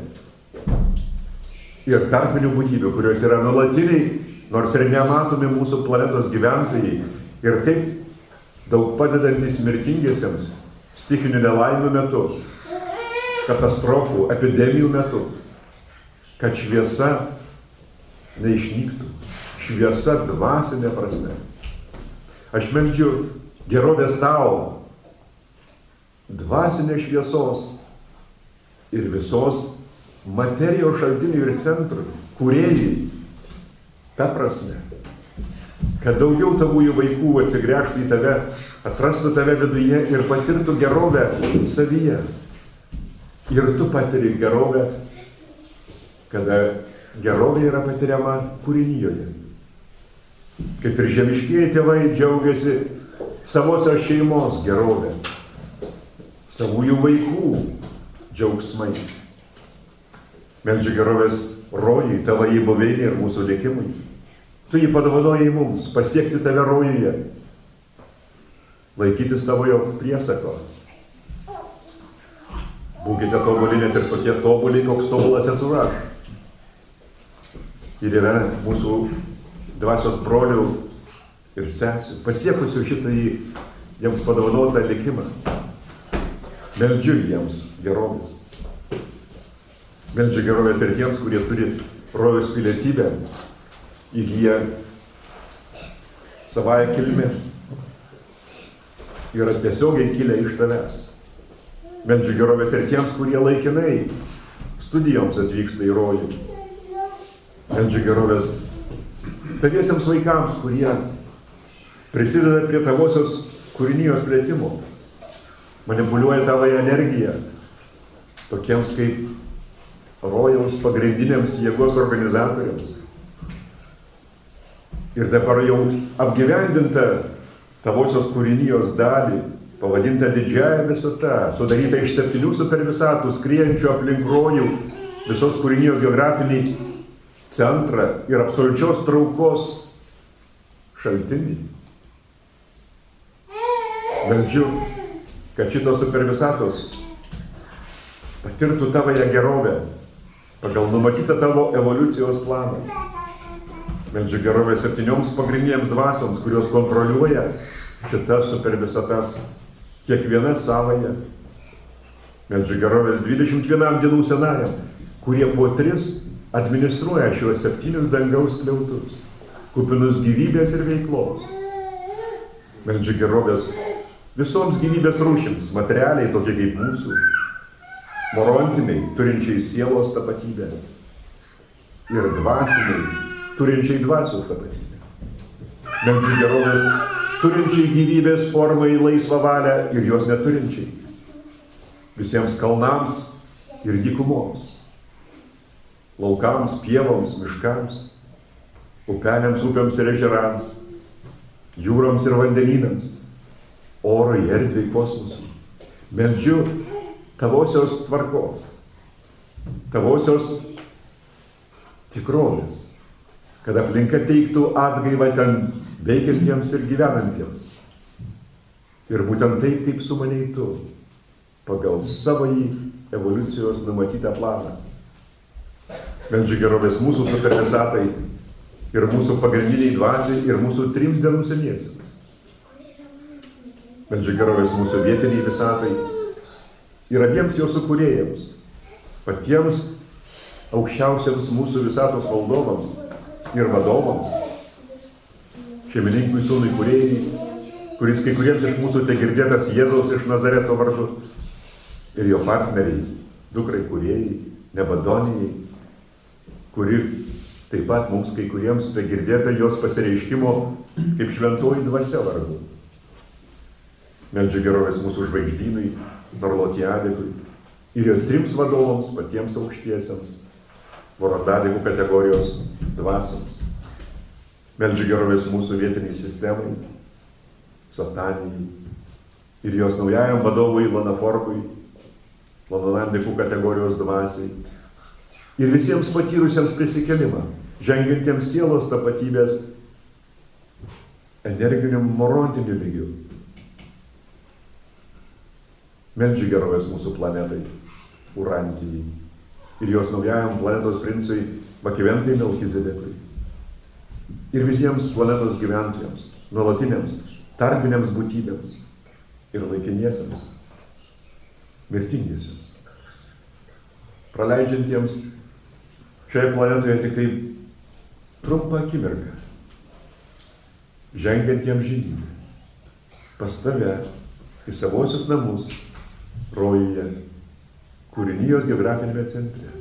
ir tarpinių būtybių, kurios yra nuolatiniai, nors ir nematomi mūsų planetos gyventojai ir taip daug padedantis mirtingiesiems stichinių nelaimių metu, katastrofų, epidemijų metu, kad šviesa neišnyktų, šviesa dvasinė prasme. Aš meldžiu gerovės tau, dvasinės šviesos ir visos materijos šaltinių ir centrų, kūrėjai, ta prasme, kad daugiau tavųjų vaikų atsigręžtų į tave, atrastų tave viduje ir patirtų gerovę savyje. Ir tu patiri gerovę, kada gerovė yra patiriama kūrinijoje. Kaip ir žemiškieji tėvai džiaugiasi savosios šeimos gerovę, savųjų vaikų džiaugsmais. Meldžiu gerovės rojui, tavai buveinė ir mūsų likimui. Tu jį padovanojai mums pasiekti tave rojuje, laikytis tavojo priesako. Būkite tobuli, net ir tokie tobuli, koks tobulas esu aš. Ir yra mūsų dvasios brolių ir sesių, pasiekusių šitą jiems padovanotą likimą. Meldžiu jiems gerovės. Meldžiu gerovės ir tiems, kurie turi rojaus pilietybę, įgyja savąją kilmę, yra tiesiogiai kilę iš tavęs. Meldžiu gerovės ir tiems, kurie laikinai studijoms atvyksta į rojų. Meldžiu gerovės taviesiems vaikams, kurie prisideda prie tavosios kūrinijos plėtimo, manipuliuoja tavąją energiją, tokiems kaip rojaus pagrindiniams jėgos organizatoriams. Ir dabar jau apgyvendinta tavosios kūrinijos dalį, pavadinta didžiąja visata, sudaryta iš 7 supervisatų, skriejančių aplink rojų, visos kūrinijos geografinį centrą ir absoliučios traukos šaltinį. Meldžiu, kad šitos supervisatos patirtų tavąją gerovę pagal numatytą tavo evoliucijos planą. Meldžiu gerovę 7 pagrindinėms dvasioms, kurios kontroliuoja šitas supervisatas, kiekviena savąją. Meldžiu gerovės 21 dienų senajam, kurie po 3 administruoja šiuos 7 dangaus skliautus, kupinus gyvybės ir veiklos. Meldžiu gerovės visoms gyvybės rūšims, materialiai tokie kaip mūsų, morontiniai, turinčiai sielos tapatybę ir dvasiniai, turinčiai dvasios tapatybę. Meldžiu gerovės turinčiai gyvybės formą į laisvą valią ir jos neturinčiai. Visiems kalnams ir dykumoms, laukams, pievoms, miškams, upeliams, upėms ir ežerams, jūroms ir vandenynams, orui, erdvei, kosmosui. Meldžiu tavosios tvarkos, tavosios tikrovės, kad aplinka teiktų atgaivą ten veikiantiems ir gyvenantiems. Ir būtent taip, kaip sumanei tu, pagal savąjį evoliucijos numatytą planą. Meldžiu gerovės mūsų supervisatai ir mūsų pagrindiniai dvasiai ir mūsų 3 dienų seniesiems. Meldžiu gerovės mūsų vietiniai visatai ir abiems jo sukūrėjams, patiems aukščiausiams mūsų visatos valdovams ir vadovams, šeimininkui sūnui kūrėjai, kuris kai kuriems iš mūsų te girdėtas Jėzaus iš Nazareto vardu, ir jo partneriai, dukrai kūrėjai, Nebadonijai, kuri taip pat mums kai kuriems te girdėta jos pasireiškimo kaip šventoji dvasia vardu. Meldžiu gerovės mūsų žvaigždynui, Norlotiadikui ir jo 3 vadovams, patiems aukštiesiems, Voronadikų kategorijos dvasioms. Meldžiu gerovės mūsų vietiniai sistemai, Satanijai ir jos naujajam vadovui Lanaforkui, Lononandikų kategorijos dvasiai ir visiems patyrusiems prisikelimą, žengiantiems sielos tapatybės energiniu morontiniu lygiu. Meldžiu gerovės mūsų planetai, Urantijai ir jos naujajam planetos princui Makiventai Melchizedekui. Ir visiems planetos gyventojams, nuolatiniams, tarpiniams būtybėms ir laikiniesiems, mirtingiesiems, praleidžiantiems šioje planetoje tik tai trumpą akimirką, žengiantiems žinybę, pas tave į savosius namus, rojuje, kūrinijos geografinėme centre.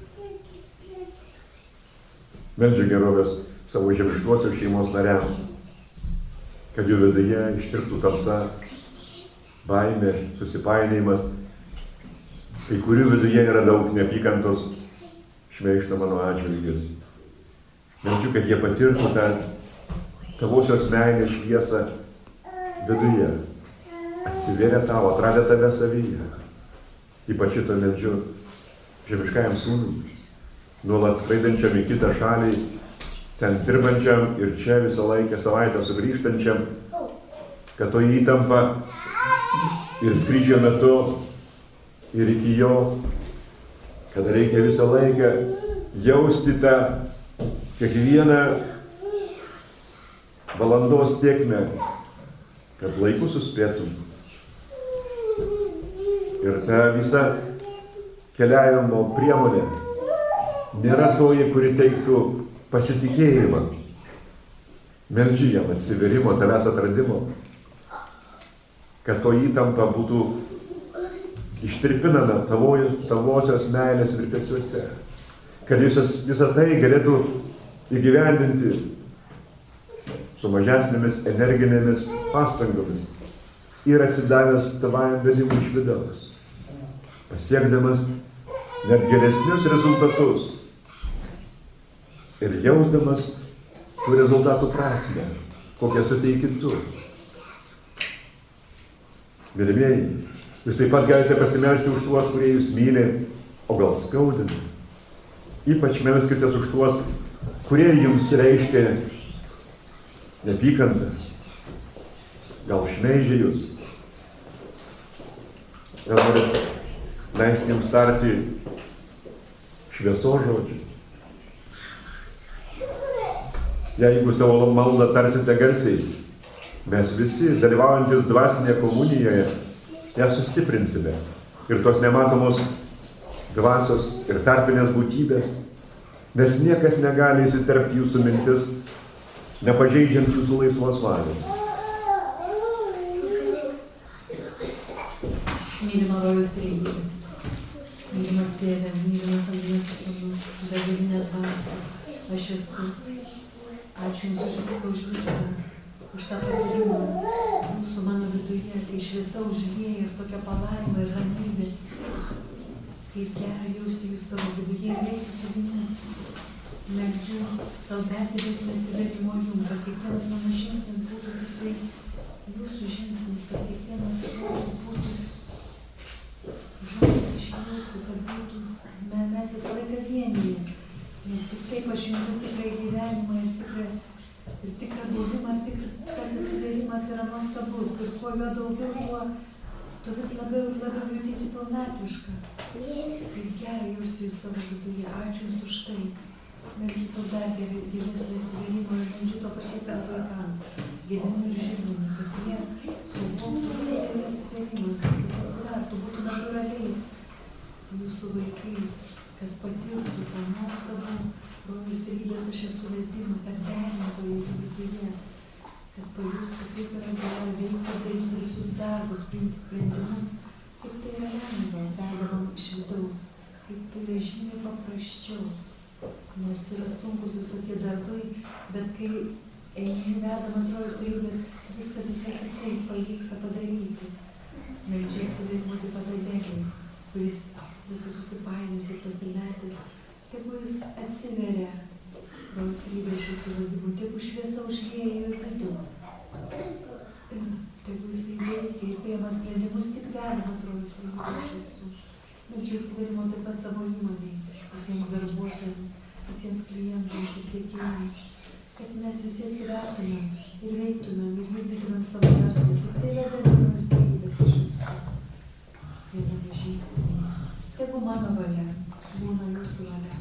Meldžiu gerovės savo žemiškosios šeimos nariams, kad jų viduje ištirptų tamsa, baimė, susipainėjimas, kai kurių viduje yra daug neapykantos, šmeižto mano atžvilgiu. Meldžiu, kad jie patirtų tą tavosios meilės šviesą viduje, atsivėrė tau, atradę tave savyje. Ypač šito meldžiu žemiškajam sūnui, nuolat skraidančiam į kitą šalį, ten dirbančiam ir čia visą laikę savaitę sugrįžtančiam, kad to įtampa ir skrydžio metu ir iki jo, kad reikia visą laiką jausti tą kiekvieną valandos tėkmę, kad laiku suspėtum. Ir ta visa keliavimo priemonė nėra toji, kuri teiktų pasitikėjimą. Meldžiu jam atsiverimo, tavęs atradimo, kad to įtampa būtų ištirpinama tavosios meilės virpesiuose, kad visą tai galėtų įgyvendinti su mažesnėmis energinėmis pastangomis ir atsidavęs tavajam vedimui iš vidaus, pasiekdamas net geresnius rezultatus ir jausdamas tų rezultatų prasmę, kokią suteiki tu. Mylimieji, jūs taip pat galite pasimelsti už tuos, kurie jūs myli, o gal skaudina. Ypač melskitės už tuos, kurie jums reiškia neapykantą, gal šmeižia jūs. Gal norit leisti jums tarti šviesos žodžių. Jeigu savo maldą tarsite garsiai, mes visi, dalyvaujantis dvasinėje komunijoje, ją sustiprinsime. Ir tos nematomos dvasios ir tarpinės būtybės, nes niekas negali įsiterpti jūsų mintis, nepažeidžiant jūsų laisvos valios. Mylima rojaus trejybė, mylimas Tėve, mylimas Angelės Sūnus, begalinė dvasia, aš esu. Ačiū Jums už viską, už viską. už tą patyrimą jūsų mano viduje, kai šviesa užlieja ir tokia palaima ir ramybė, kaip gera jausti jūs savo viduje ir veikti su jumis. Meldžiu savo didesnio atsivertimo jums, kad kiekvienas mano žingsnis būtų tik tai jūsų žingsnis, kad kiekvienas žodis būtų žodis iš jūsų, kad būtų mes visą laiką vienyje, nes tik taip aš juntu tikrą gyvenimą ir tikrą buvimą, tas atsiverimas yra nuostabus ir kuo jo daugiau, tuo tu vis labiau ir labiau jautiesi pilnatviška. Ir gerai jausti jūs savo viduje. Ačiū jums už tai. Meldžiu sau dar gilesnio atsiverimo ir meldžiu to paties savo vaikams, Gediminui ir Žilvinui, kad jie suvoktų, kas tai atsiverimas, kad atsivertų, būtų natūraliais jūsų vaikais, kad patirtų tą nuostabą brolius trybės aš esu vedimą, kad derintų jų viduje, kad pajustų, kaip yra gera veikti, daryti visus darbus, priimti sprendimus, kaip tai yra lengva, vedamam iš vidaus, kaip tai yra žymiai paprasčiau, nors yra sunkus visokie darbai, bet kai eini vedamas brolius trybės, viskas visai kitaip pavyksta padaryti. Meldžiu atsiverimo taip pat Aidegiui, kuris visas susipainius ir pasimetęs, tegu jis atsiveria brolius trybės šis suvadimu, tegu šviesa užlieja ir vidų. Tegu jis veikia ir priima sprendimus tik vedamas brolius trybės iš visų. Meldžiu atsiverimo taip pat savo įmonei, visiems darbuotojams, visiems klientams ir tiekėjams, kad mes visi atsivertumėm ir veiktumėm ir vykdytumėm savo verslą. Tik tai vedami brolius trybės iš visų. Viename žingsnyje. Tegu mano valia, būna jūsų valia.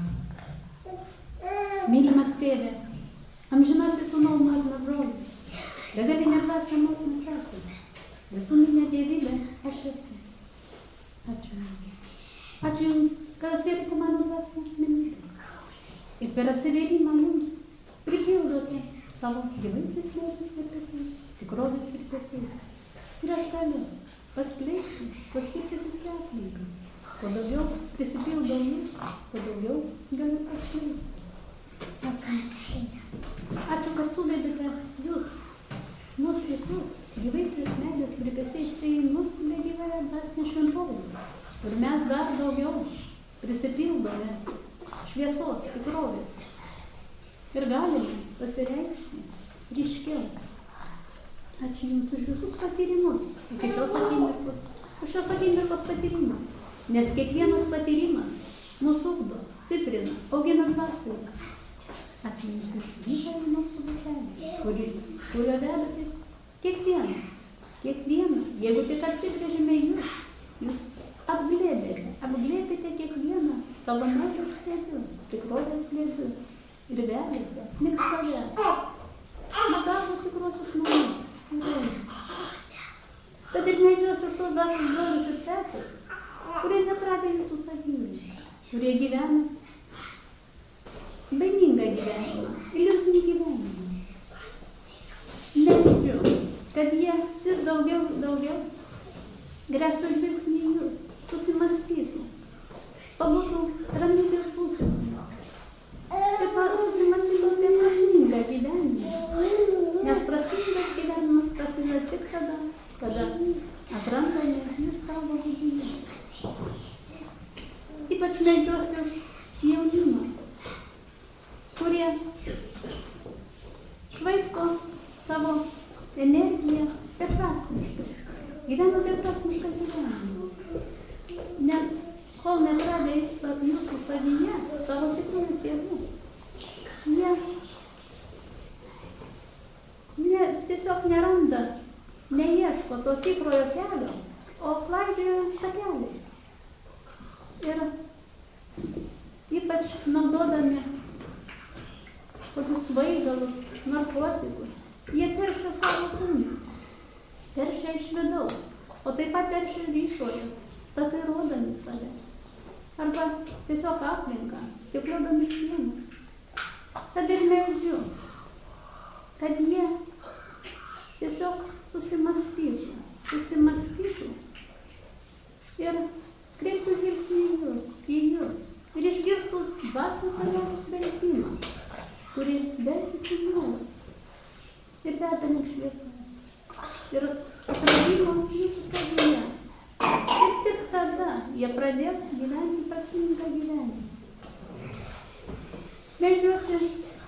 Mylimas tėvas, amžinasis sūnau motina broli, begalinė dvasia motina sesė, visuminė dievybė aš esu. Ačiū Jums. Ačiū Jums, kad atvėrėte mano dvasinę asmenybę. Ir per atsivėrimą Jums pripildote savo gyvaisiais metais virpesiais, tikrovės virpesiais. Ir aš galiu paskleisti tuos virpesius į aplinką. Kuo daugiau prisipildau Jūs, tuo daugiau galiu paskleisti. Ačiū Jums už tai. Ačiū, kad suvedėte Jūs, mus visus, gyvaisiais meilės virpesiais, tai mūsų negyvąją dvasinę šventovę. Ir mes dar daugiau prisipildome šviesos, tikrovės. Ir galime pasireikšti ryškiau. Ačiū Jums už visus patyrimus, iki šios akimirkos, už šios akimirkos patyrimą. Nes kiekvienas patyrimas mus ugdo, stiprina, augina dvasioje. Ačiū Jums už gyvąjį mūsų kelią, kurio vedate kiekvieną. Jeigu tik atsigręžime Jūs, Jūs apglėbėte kiekvieną savo meilės glėbiu, tikrovės glėbiu ir vedate link savęs, į savo tikruosius namus. Tad ir meldžiuosi už tos dvasios brolius ir sesės, kurie netradę Jūsų savyje, kurie gyvena laimingą gyvenimą, iliuzinį gyvenimą. Meldžiu, kad jie vis daugiau gręžtų žvilgsnį į Jūs, susimastytų, pabūtų ramybės būsenoje. Taip pat susimastytų apie prasmingą gyvenimą, nes prasmingas gyvenimas prasideda tik tada, kada atrandame Jūs savo viduje. Ypač meldžiuosi už jaunimą, kurie švaisto savo energiją beprasmiškai, gyvena beprasmišką gyvenimą. Nes kol netradę Jūsų savyje, savo tikrųjų tėvų, jie tiesiog neranda, neieško to tikrojo kelio, o klaidžioja takeliais. Ir ypač naudodami kokius svaigalus, narkotikus, jie teršia savo kūną, teršia iš vidaus, o taip pat teršia ir išorės, tatuiruodami save. Arba tiesiog aplinką, tipliodami sienas. Tad ir meldžiu, kad jie tiesiog susimastytų ir kreiptų žvilgsnį į Jūs ir išgirstų dvasių karaliaus belikimą, kuri beldžiasi nuolat ir veda jie pradės gyventi prasmingą gyvenimą. Meldžiuosi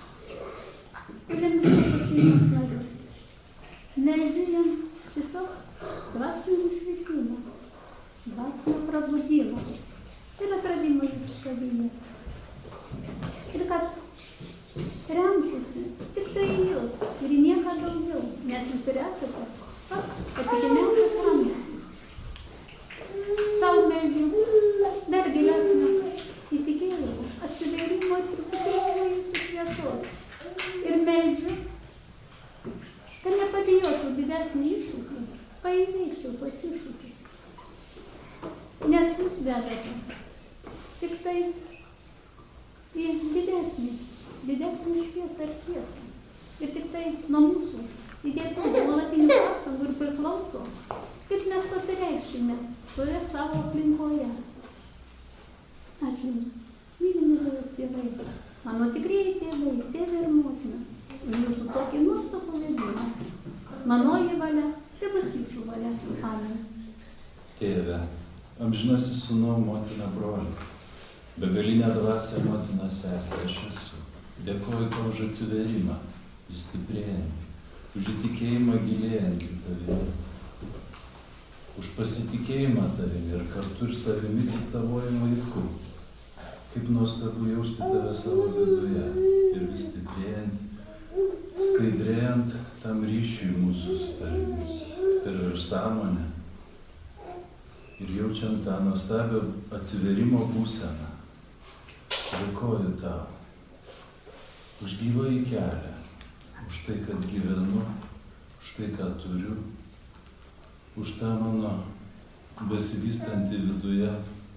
žemiškos šeimos narius. Meldžiu jiems tiesiog dvasinio nušvitimo, dvasinio prabudimo ir atradimo jūsų savyje. Ir kad remtųsi tik tai jūs ir nieką daugiau, nes jūs ir esate pats patikimiausias ramstis. Sau meldžiu dar gilesnio įtikėjimo, atsivėrimo ir prisikėlimo jūsų šviesos. Ir meldžiu, kad nepabijočiau didesnių iššūkių, paįveikčiau tuos iššūkius. Nes jūs vedate tik tai į didesnį šviesą ir tiesą. Ir tik tai nuo mūsų įdėtų nuolatinių pastangų ir priklauso, kaip mes pasireikšime toje savo aplinkoje. Ačiū Jums, mylimi Dievas tėvai, mano tikrieji tėvai, tėvė ir motina, už Jūsų tokį nuostabų vedimą. Manoji valia, tai bus Jūsų valia. Amen. Tėve, amžinasis sūnau, motina, broli, begalinė dvasia, motina, sesė, aš esu. Dėkoju tau už atsiverimą, stiprėjantį, už įtikėjimą gilėjantį tavimi, už pasitikėjimą tavimi ir kartu ir savimi kaip tavojimo vaiku. Kaip nuostabu jausti tave savo viduje ir vis stiprėjant, skaidrėjant tam ryšiui mūsų su tavimi, per sąmonę ir jaučiant tą nuostabią atsiverimo būseną. Dėkoju tau už gyvąjį kelią, už tai, kad gyvenu, už tai, ką turiu, už tą mano besivystantį viduje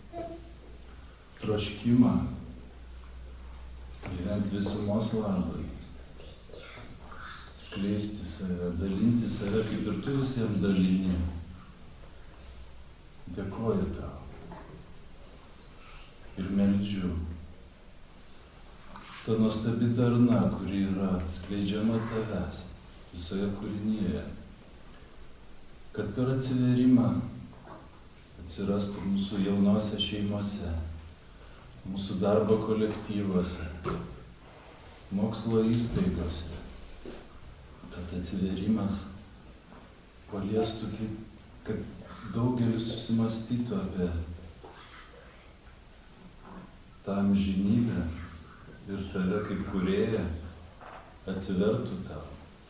troškimą gyventi visumos labui, skleisti save, dalinti save, kaip ir tu visiems dalini. Dėkoju tau ir meldžiu. Ta nuostabi darna, kuri yra skleidžiama tavęs visoje kūrinyje, kad per atsiverimą atsirastų mūsų jaunose šeimose, mūsų darbo kolektyvuose, mokslo įstaigose. Tad atsiverimas paliestų, kad daugelis susimastytų apie tą amžinybę ir tave kaip kūrėją atsivertų tau.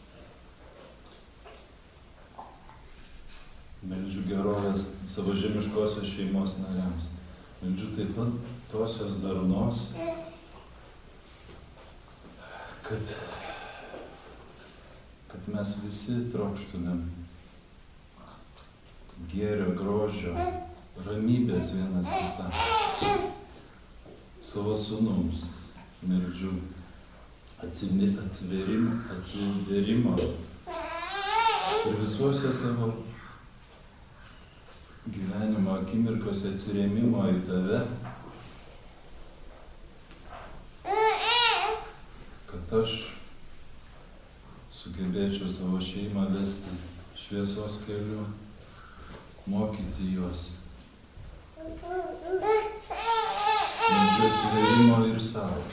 Meldžiu gerovės savo žemiškosios šeimos nariams. Meldžiu taip pat tosios darnos, kad mes visi trokštumėm gėrio, grožio, ramybės vienas kitam. Savo sūnums meldžiu atsiverimo ir visuose savo gyvenimo akimirkose atsirėmimo į tave, kad aš sugebėčiau savo šeimą vesti šviesos keliu, mokyti juos. Meldžiu atsiverimo ir savo.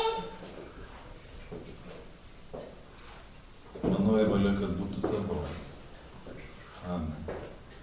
Manoji valia, kad būtų tavo. Amen.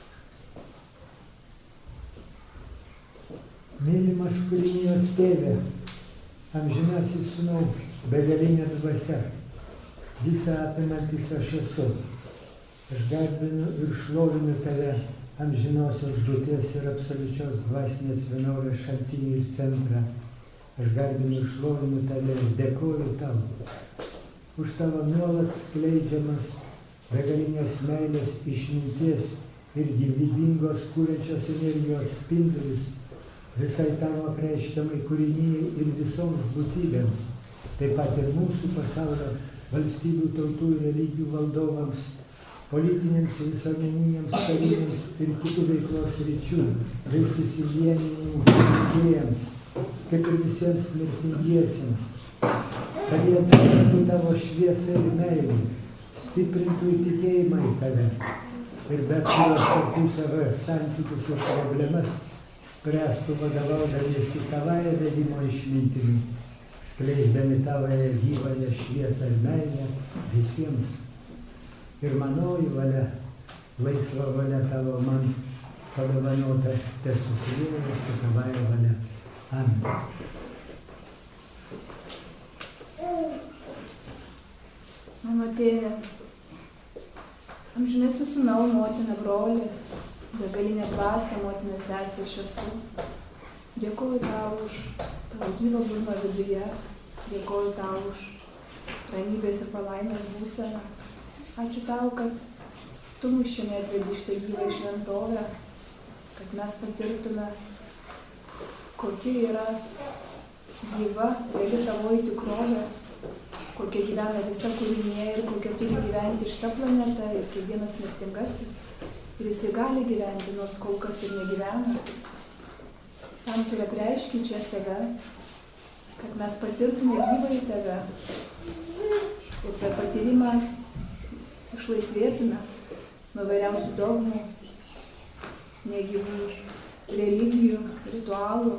Mylimas kūrinijos tėve, amžinasis sūnau, begalinė dvasia, visą apimantis aš esu. Aš garbinu ir šlovinu tave, amžinosios būties ir absoliučios dvasinės vienovės šaltinį ir centrą. Aš garbinu ir šlovinu tave ir dėkoju tau už tavo nuolat skleidžiamas begalinės meilės, išminties ir gyvybingos kūrenčios energijos spindulius visai tavo apreiškiamai kūrinijai ir visoms būtybėms, taip pat ir mūsų pasaulio valstybių, tautų ir religijų valdovams, politiniams, visuomeniniams, kariniams ir kitų veiklos ryčių, bei susivienijimų veikėjams, kaip ir visiems mirtingiesiems, kad jie atskirtų tavo šviesą ir meilį, stiprintų įtikėjimą į tave ir bet kurios tarpusavio santykius ir problemas spręstų vadovaudamiesi tavąją vedimo išmintimi, skleisdami tavąją gyvąją šviesą ir meilę visiems. Ir manoji valia, laisva valia tavo man padovanota, tesusilieja su tavąja valia. Amen. Mano tėve, amžinasis sūnau, motina, broli, begalinė dvasia, motina, sesė, aš esu. Dėkoju tau už tavo gyvą buvimą viduje, dėkoju tau už ramybės ir palaimės būseną. Ačiū tau, kad tu mus šiandien atvedi šitą gyvą šventovę, kad mes patirtume, kokia yra gyva, reali tavoji tikrovė, kokia gyvena visa kūrinė ir kokia turi gyventi šitą planetą ir kiekvienas mirtingasis. Ir jisai gali gyventi, nors kol kas ir negyvena. Tam turi apreiškinti čia save, kad mes patirtume gyvą į tave ir per patyrimą išlaisvėtume nuo vairiausių dogmų, negyvų religijų, ritualų,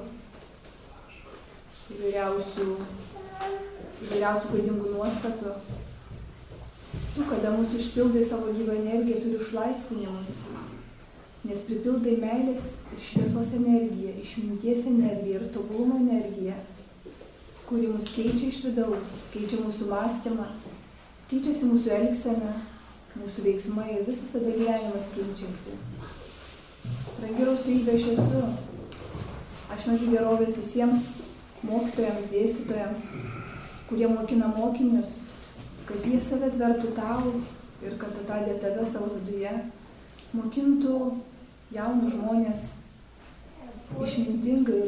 įvairiausių klaidingų nuostatų. Tu, kada mūsų užpildai savo gyvą energiją, turi išlaisvinimus, nes pripildai meilės ir šviesos energiją, išminties energiją ir tobulumo energiją, kuri mus keičia iš vidaus, keičia mūsų mąstymą, keičiasi mūsų elgsena, mūsų veiksmai ir visas tada gyvenimas keičiasi. Brangiaus trejybė aš esu. Aš meldžiu gerovės visiems mokytojams, dėstytojams, kurie mokina mokinius, kad jie save atvertų tau ir kad atradę tave savo viduje, mokintų jaunus žmonės išmintingai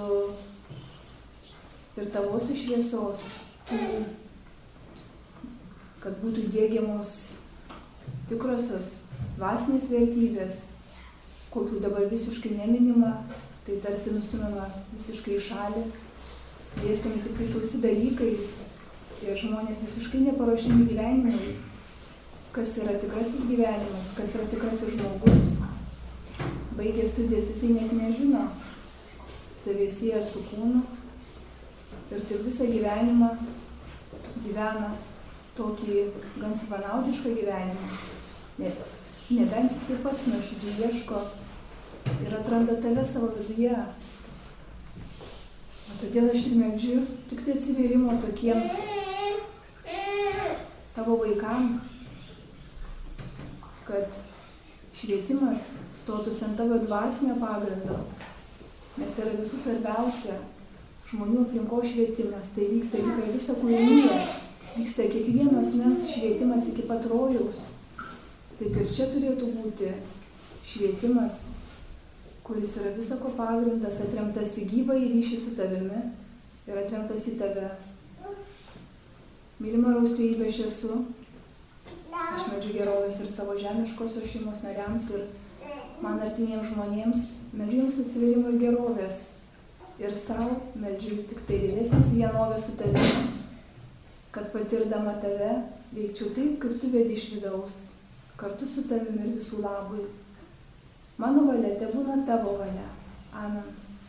ir tavosios šviesos, kad būtų diegiamos tikrosios dvasinės vertybės, kokių dabar visiškai neminima, tai tarsi nustumama visiškai į šalį. Dėstomi tik tai sausi dalykai ir žmonės visiškai neparuošiami gyvenimui, kas yra tikrasis gyvenimas, kas yra tikrasis žmogus. Baigė studijas, jisai net nežino, savį sieja su kūnu ir taip visą gyvenimą gyvena tokį gan savanaudišką gyvenimą. Nebent jisai pats nuoširdžiai ieško ir atranda tave savo viduje. O todėl aš ir meldžiu tik tai atsivėrimo tokiems tavo vaikams, kad švietimas stotųsi ant tavo dvasinio pagrindo, nes tai yra visų svarbiausia žmonių aplinkos švietimas, tai vyksta per visą kūriniją, vyksta kiekvieno asmens švietimas iki pat rojaus. Taip ir čia turėtų būti švietimas, kuris yra visako pagrindas, atremtas į gyvą į ryšį su tavimi ir atremtas į tave. Mylima Raustėjybė aš esu, aš meldžiu gerovės ir savo žemiškosios šeimos nariams ir man artimiems žmonėms, meldžiu jums atsivėrimo ir gerovės ir savo meldžiu tik tai didesnės vienovės su tavimi, kad patirdama tave veikčiau taip, kaip tu vedi iš vidaus, kartu su tavimi ir visų labui. Mano valia tebūna tavo valia. Amen.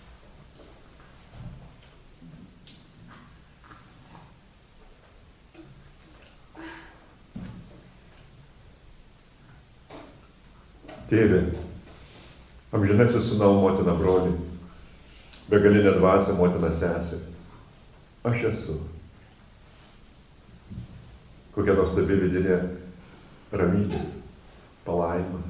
Tėve, amžinasis sūnau, motina, broli, begalinė dvasia, motina, sesė, aš esu. Kokia nuostabi vidinė ramybė, palaima.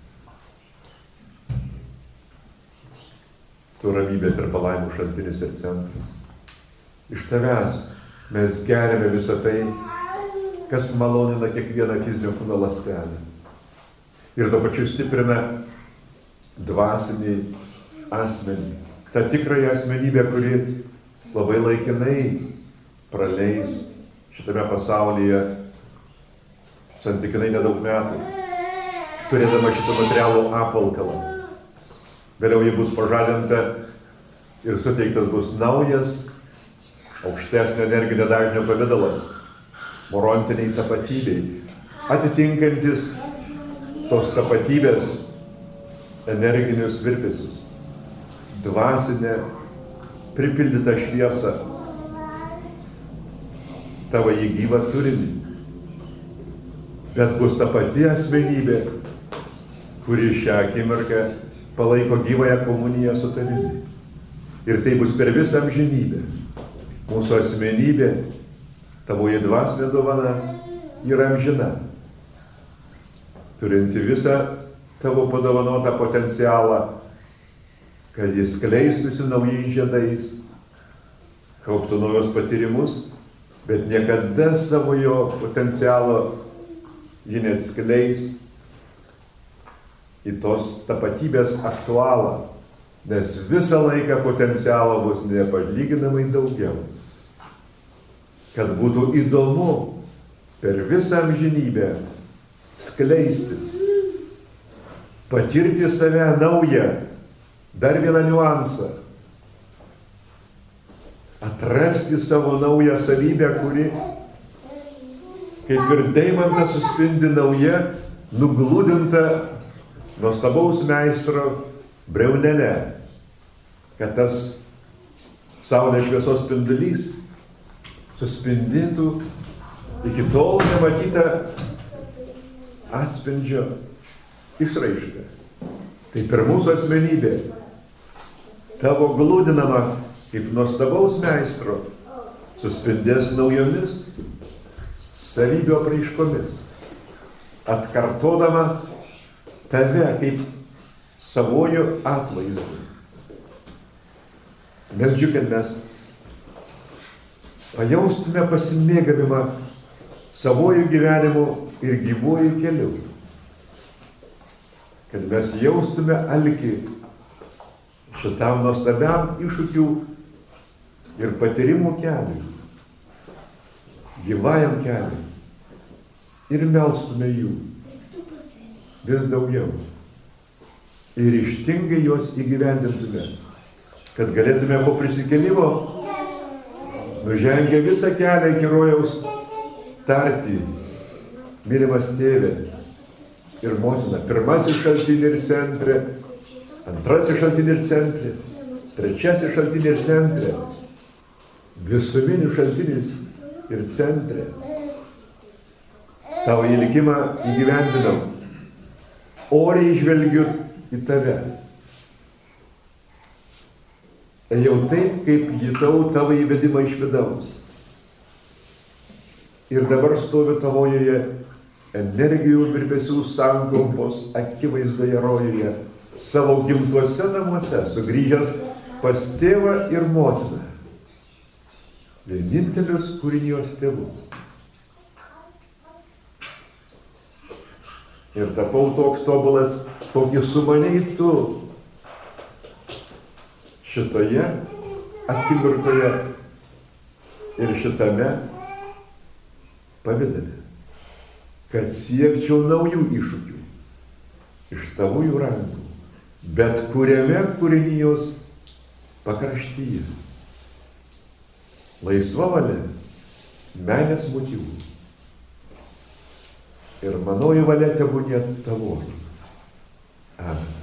Tu ramybės ir palaimų šaltinis ir centras. Iš tavęs mes geriame visą tai, kas malonina kiekvieną fizinio kūno ląstelę. Ir tuo pačiu stiprina dvasinį asmenį. Ta tikrąją asmenybę, kuri labai laikinai praleis šitame pasaulyje santykinai nedaug metų, turėdama šitą materialų apvalkalą. Vėliau ji bus pažadinta ir suteiktas bus naujas, aukštesnio energinio dažnio pavidalas, morontiniai tapatybei, atitinkantis tos tapatybės energinius virpesius. dvasinę, pripildytą šviesą, tavo į gyvą turinį. Bet bus ta pati asmenybė, kuri šią akimirką palaiko gyvąją komuniją su tavimi. Ir tai bus per visą amžinybę. Mūsų asmenybė, tavoji dvasinė dovana, yra amžina, turinti visą tavo padovanotą potencialą, kad jis skleistųsi naujais žiedais, kauptų naujos patyrimus, bet niekada savo jo potencialo ji neatskleis į tos tapatybės aktualą, nes visą laiką potencialo bus nepalyginamai daugiau. Kad būtų įdomu per visą amžinybę skleistis, patirti save naują, dar vieną niuansą, atrasti savo naują savybę, kuri kaip ir deimantas suspindi nauja, nugludinta nuostabaus meistro briaunele, kad tas saulės šviesos spindulys suspindėtų iki tol nematytą atspindžio išraišką. Tai per mūsų asmenybė, tavo glūdinama kaip nuostabaus meistro, suspindės naujomis savybių apraiškomis, atkartodama tave kaip savojų atvaizdą. Meldžiu, kad mes pajaustume pasimėgavimą savojų gyvenimu ir gyvuoju keliu. Kad mes jaustume alkį šitam nuostabiam iššūkių ir patyrimų keliui, gyvajam keliui, ir melstume jų vis daugiau ir ryžtingai juos įgyvendintume, kad galėtume po prisikėlimo nužengę visą kelią iki rojaus tarti: mylimas tėve ir motina, pirmasis šaltinį ir centre, antrasis šaltinį ir centre, trečiasis šaltinį ir centre, visuminis šaltinis ir centre. Tavo įlikimą įgyvendinau, oriai žvelgiu į tave. Ėjau taip, kaip jutau tavo įvedimą iš vidaus. Ir dabar stoviu tavojoje energijų virpesių sankaupos akivaizdoje rojuje, savo gimtuose namuose, sugrįžęs pas tėvą ir motiną, vienintelius kūrinijos tėvus. Ir tapau toks tobulas, kokį sumanei tu šitoje akimirkoje ir šitame pavidale, kad siekčiau naujų iššūkių iš tavųjų rankų, bet kuriame kūrinijos pakraštyje. Laisva valia, meilės motyvų. Ir manoji valia tebūnie tavoji. Amen.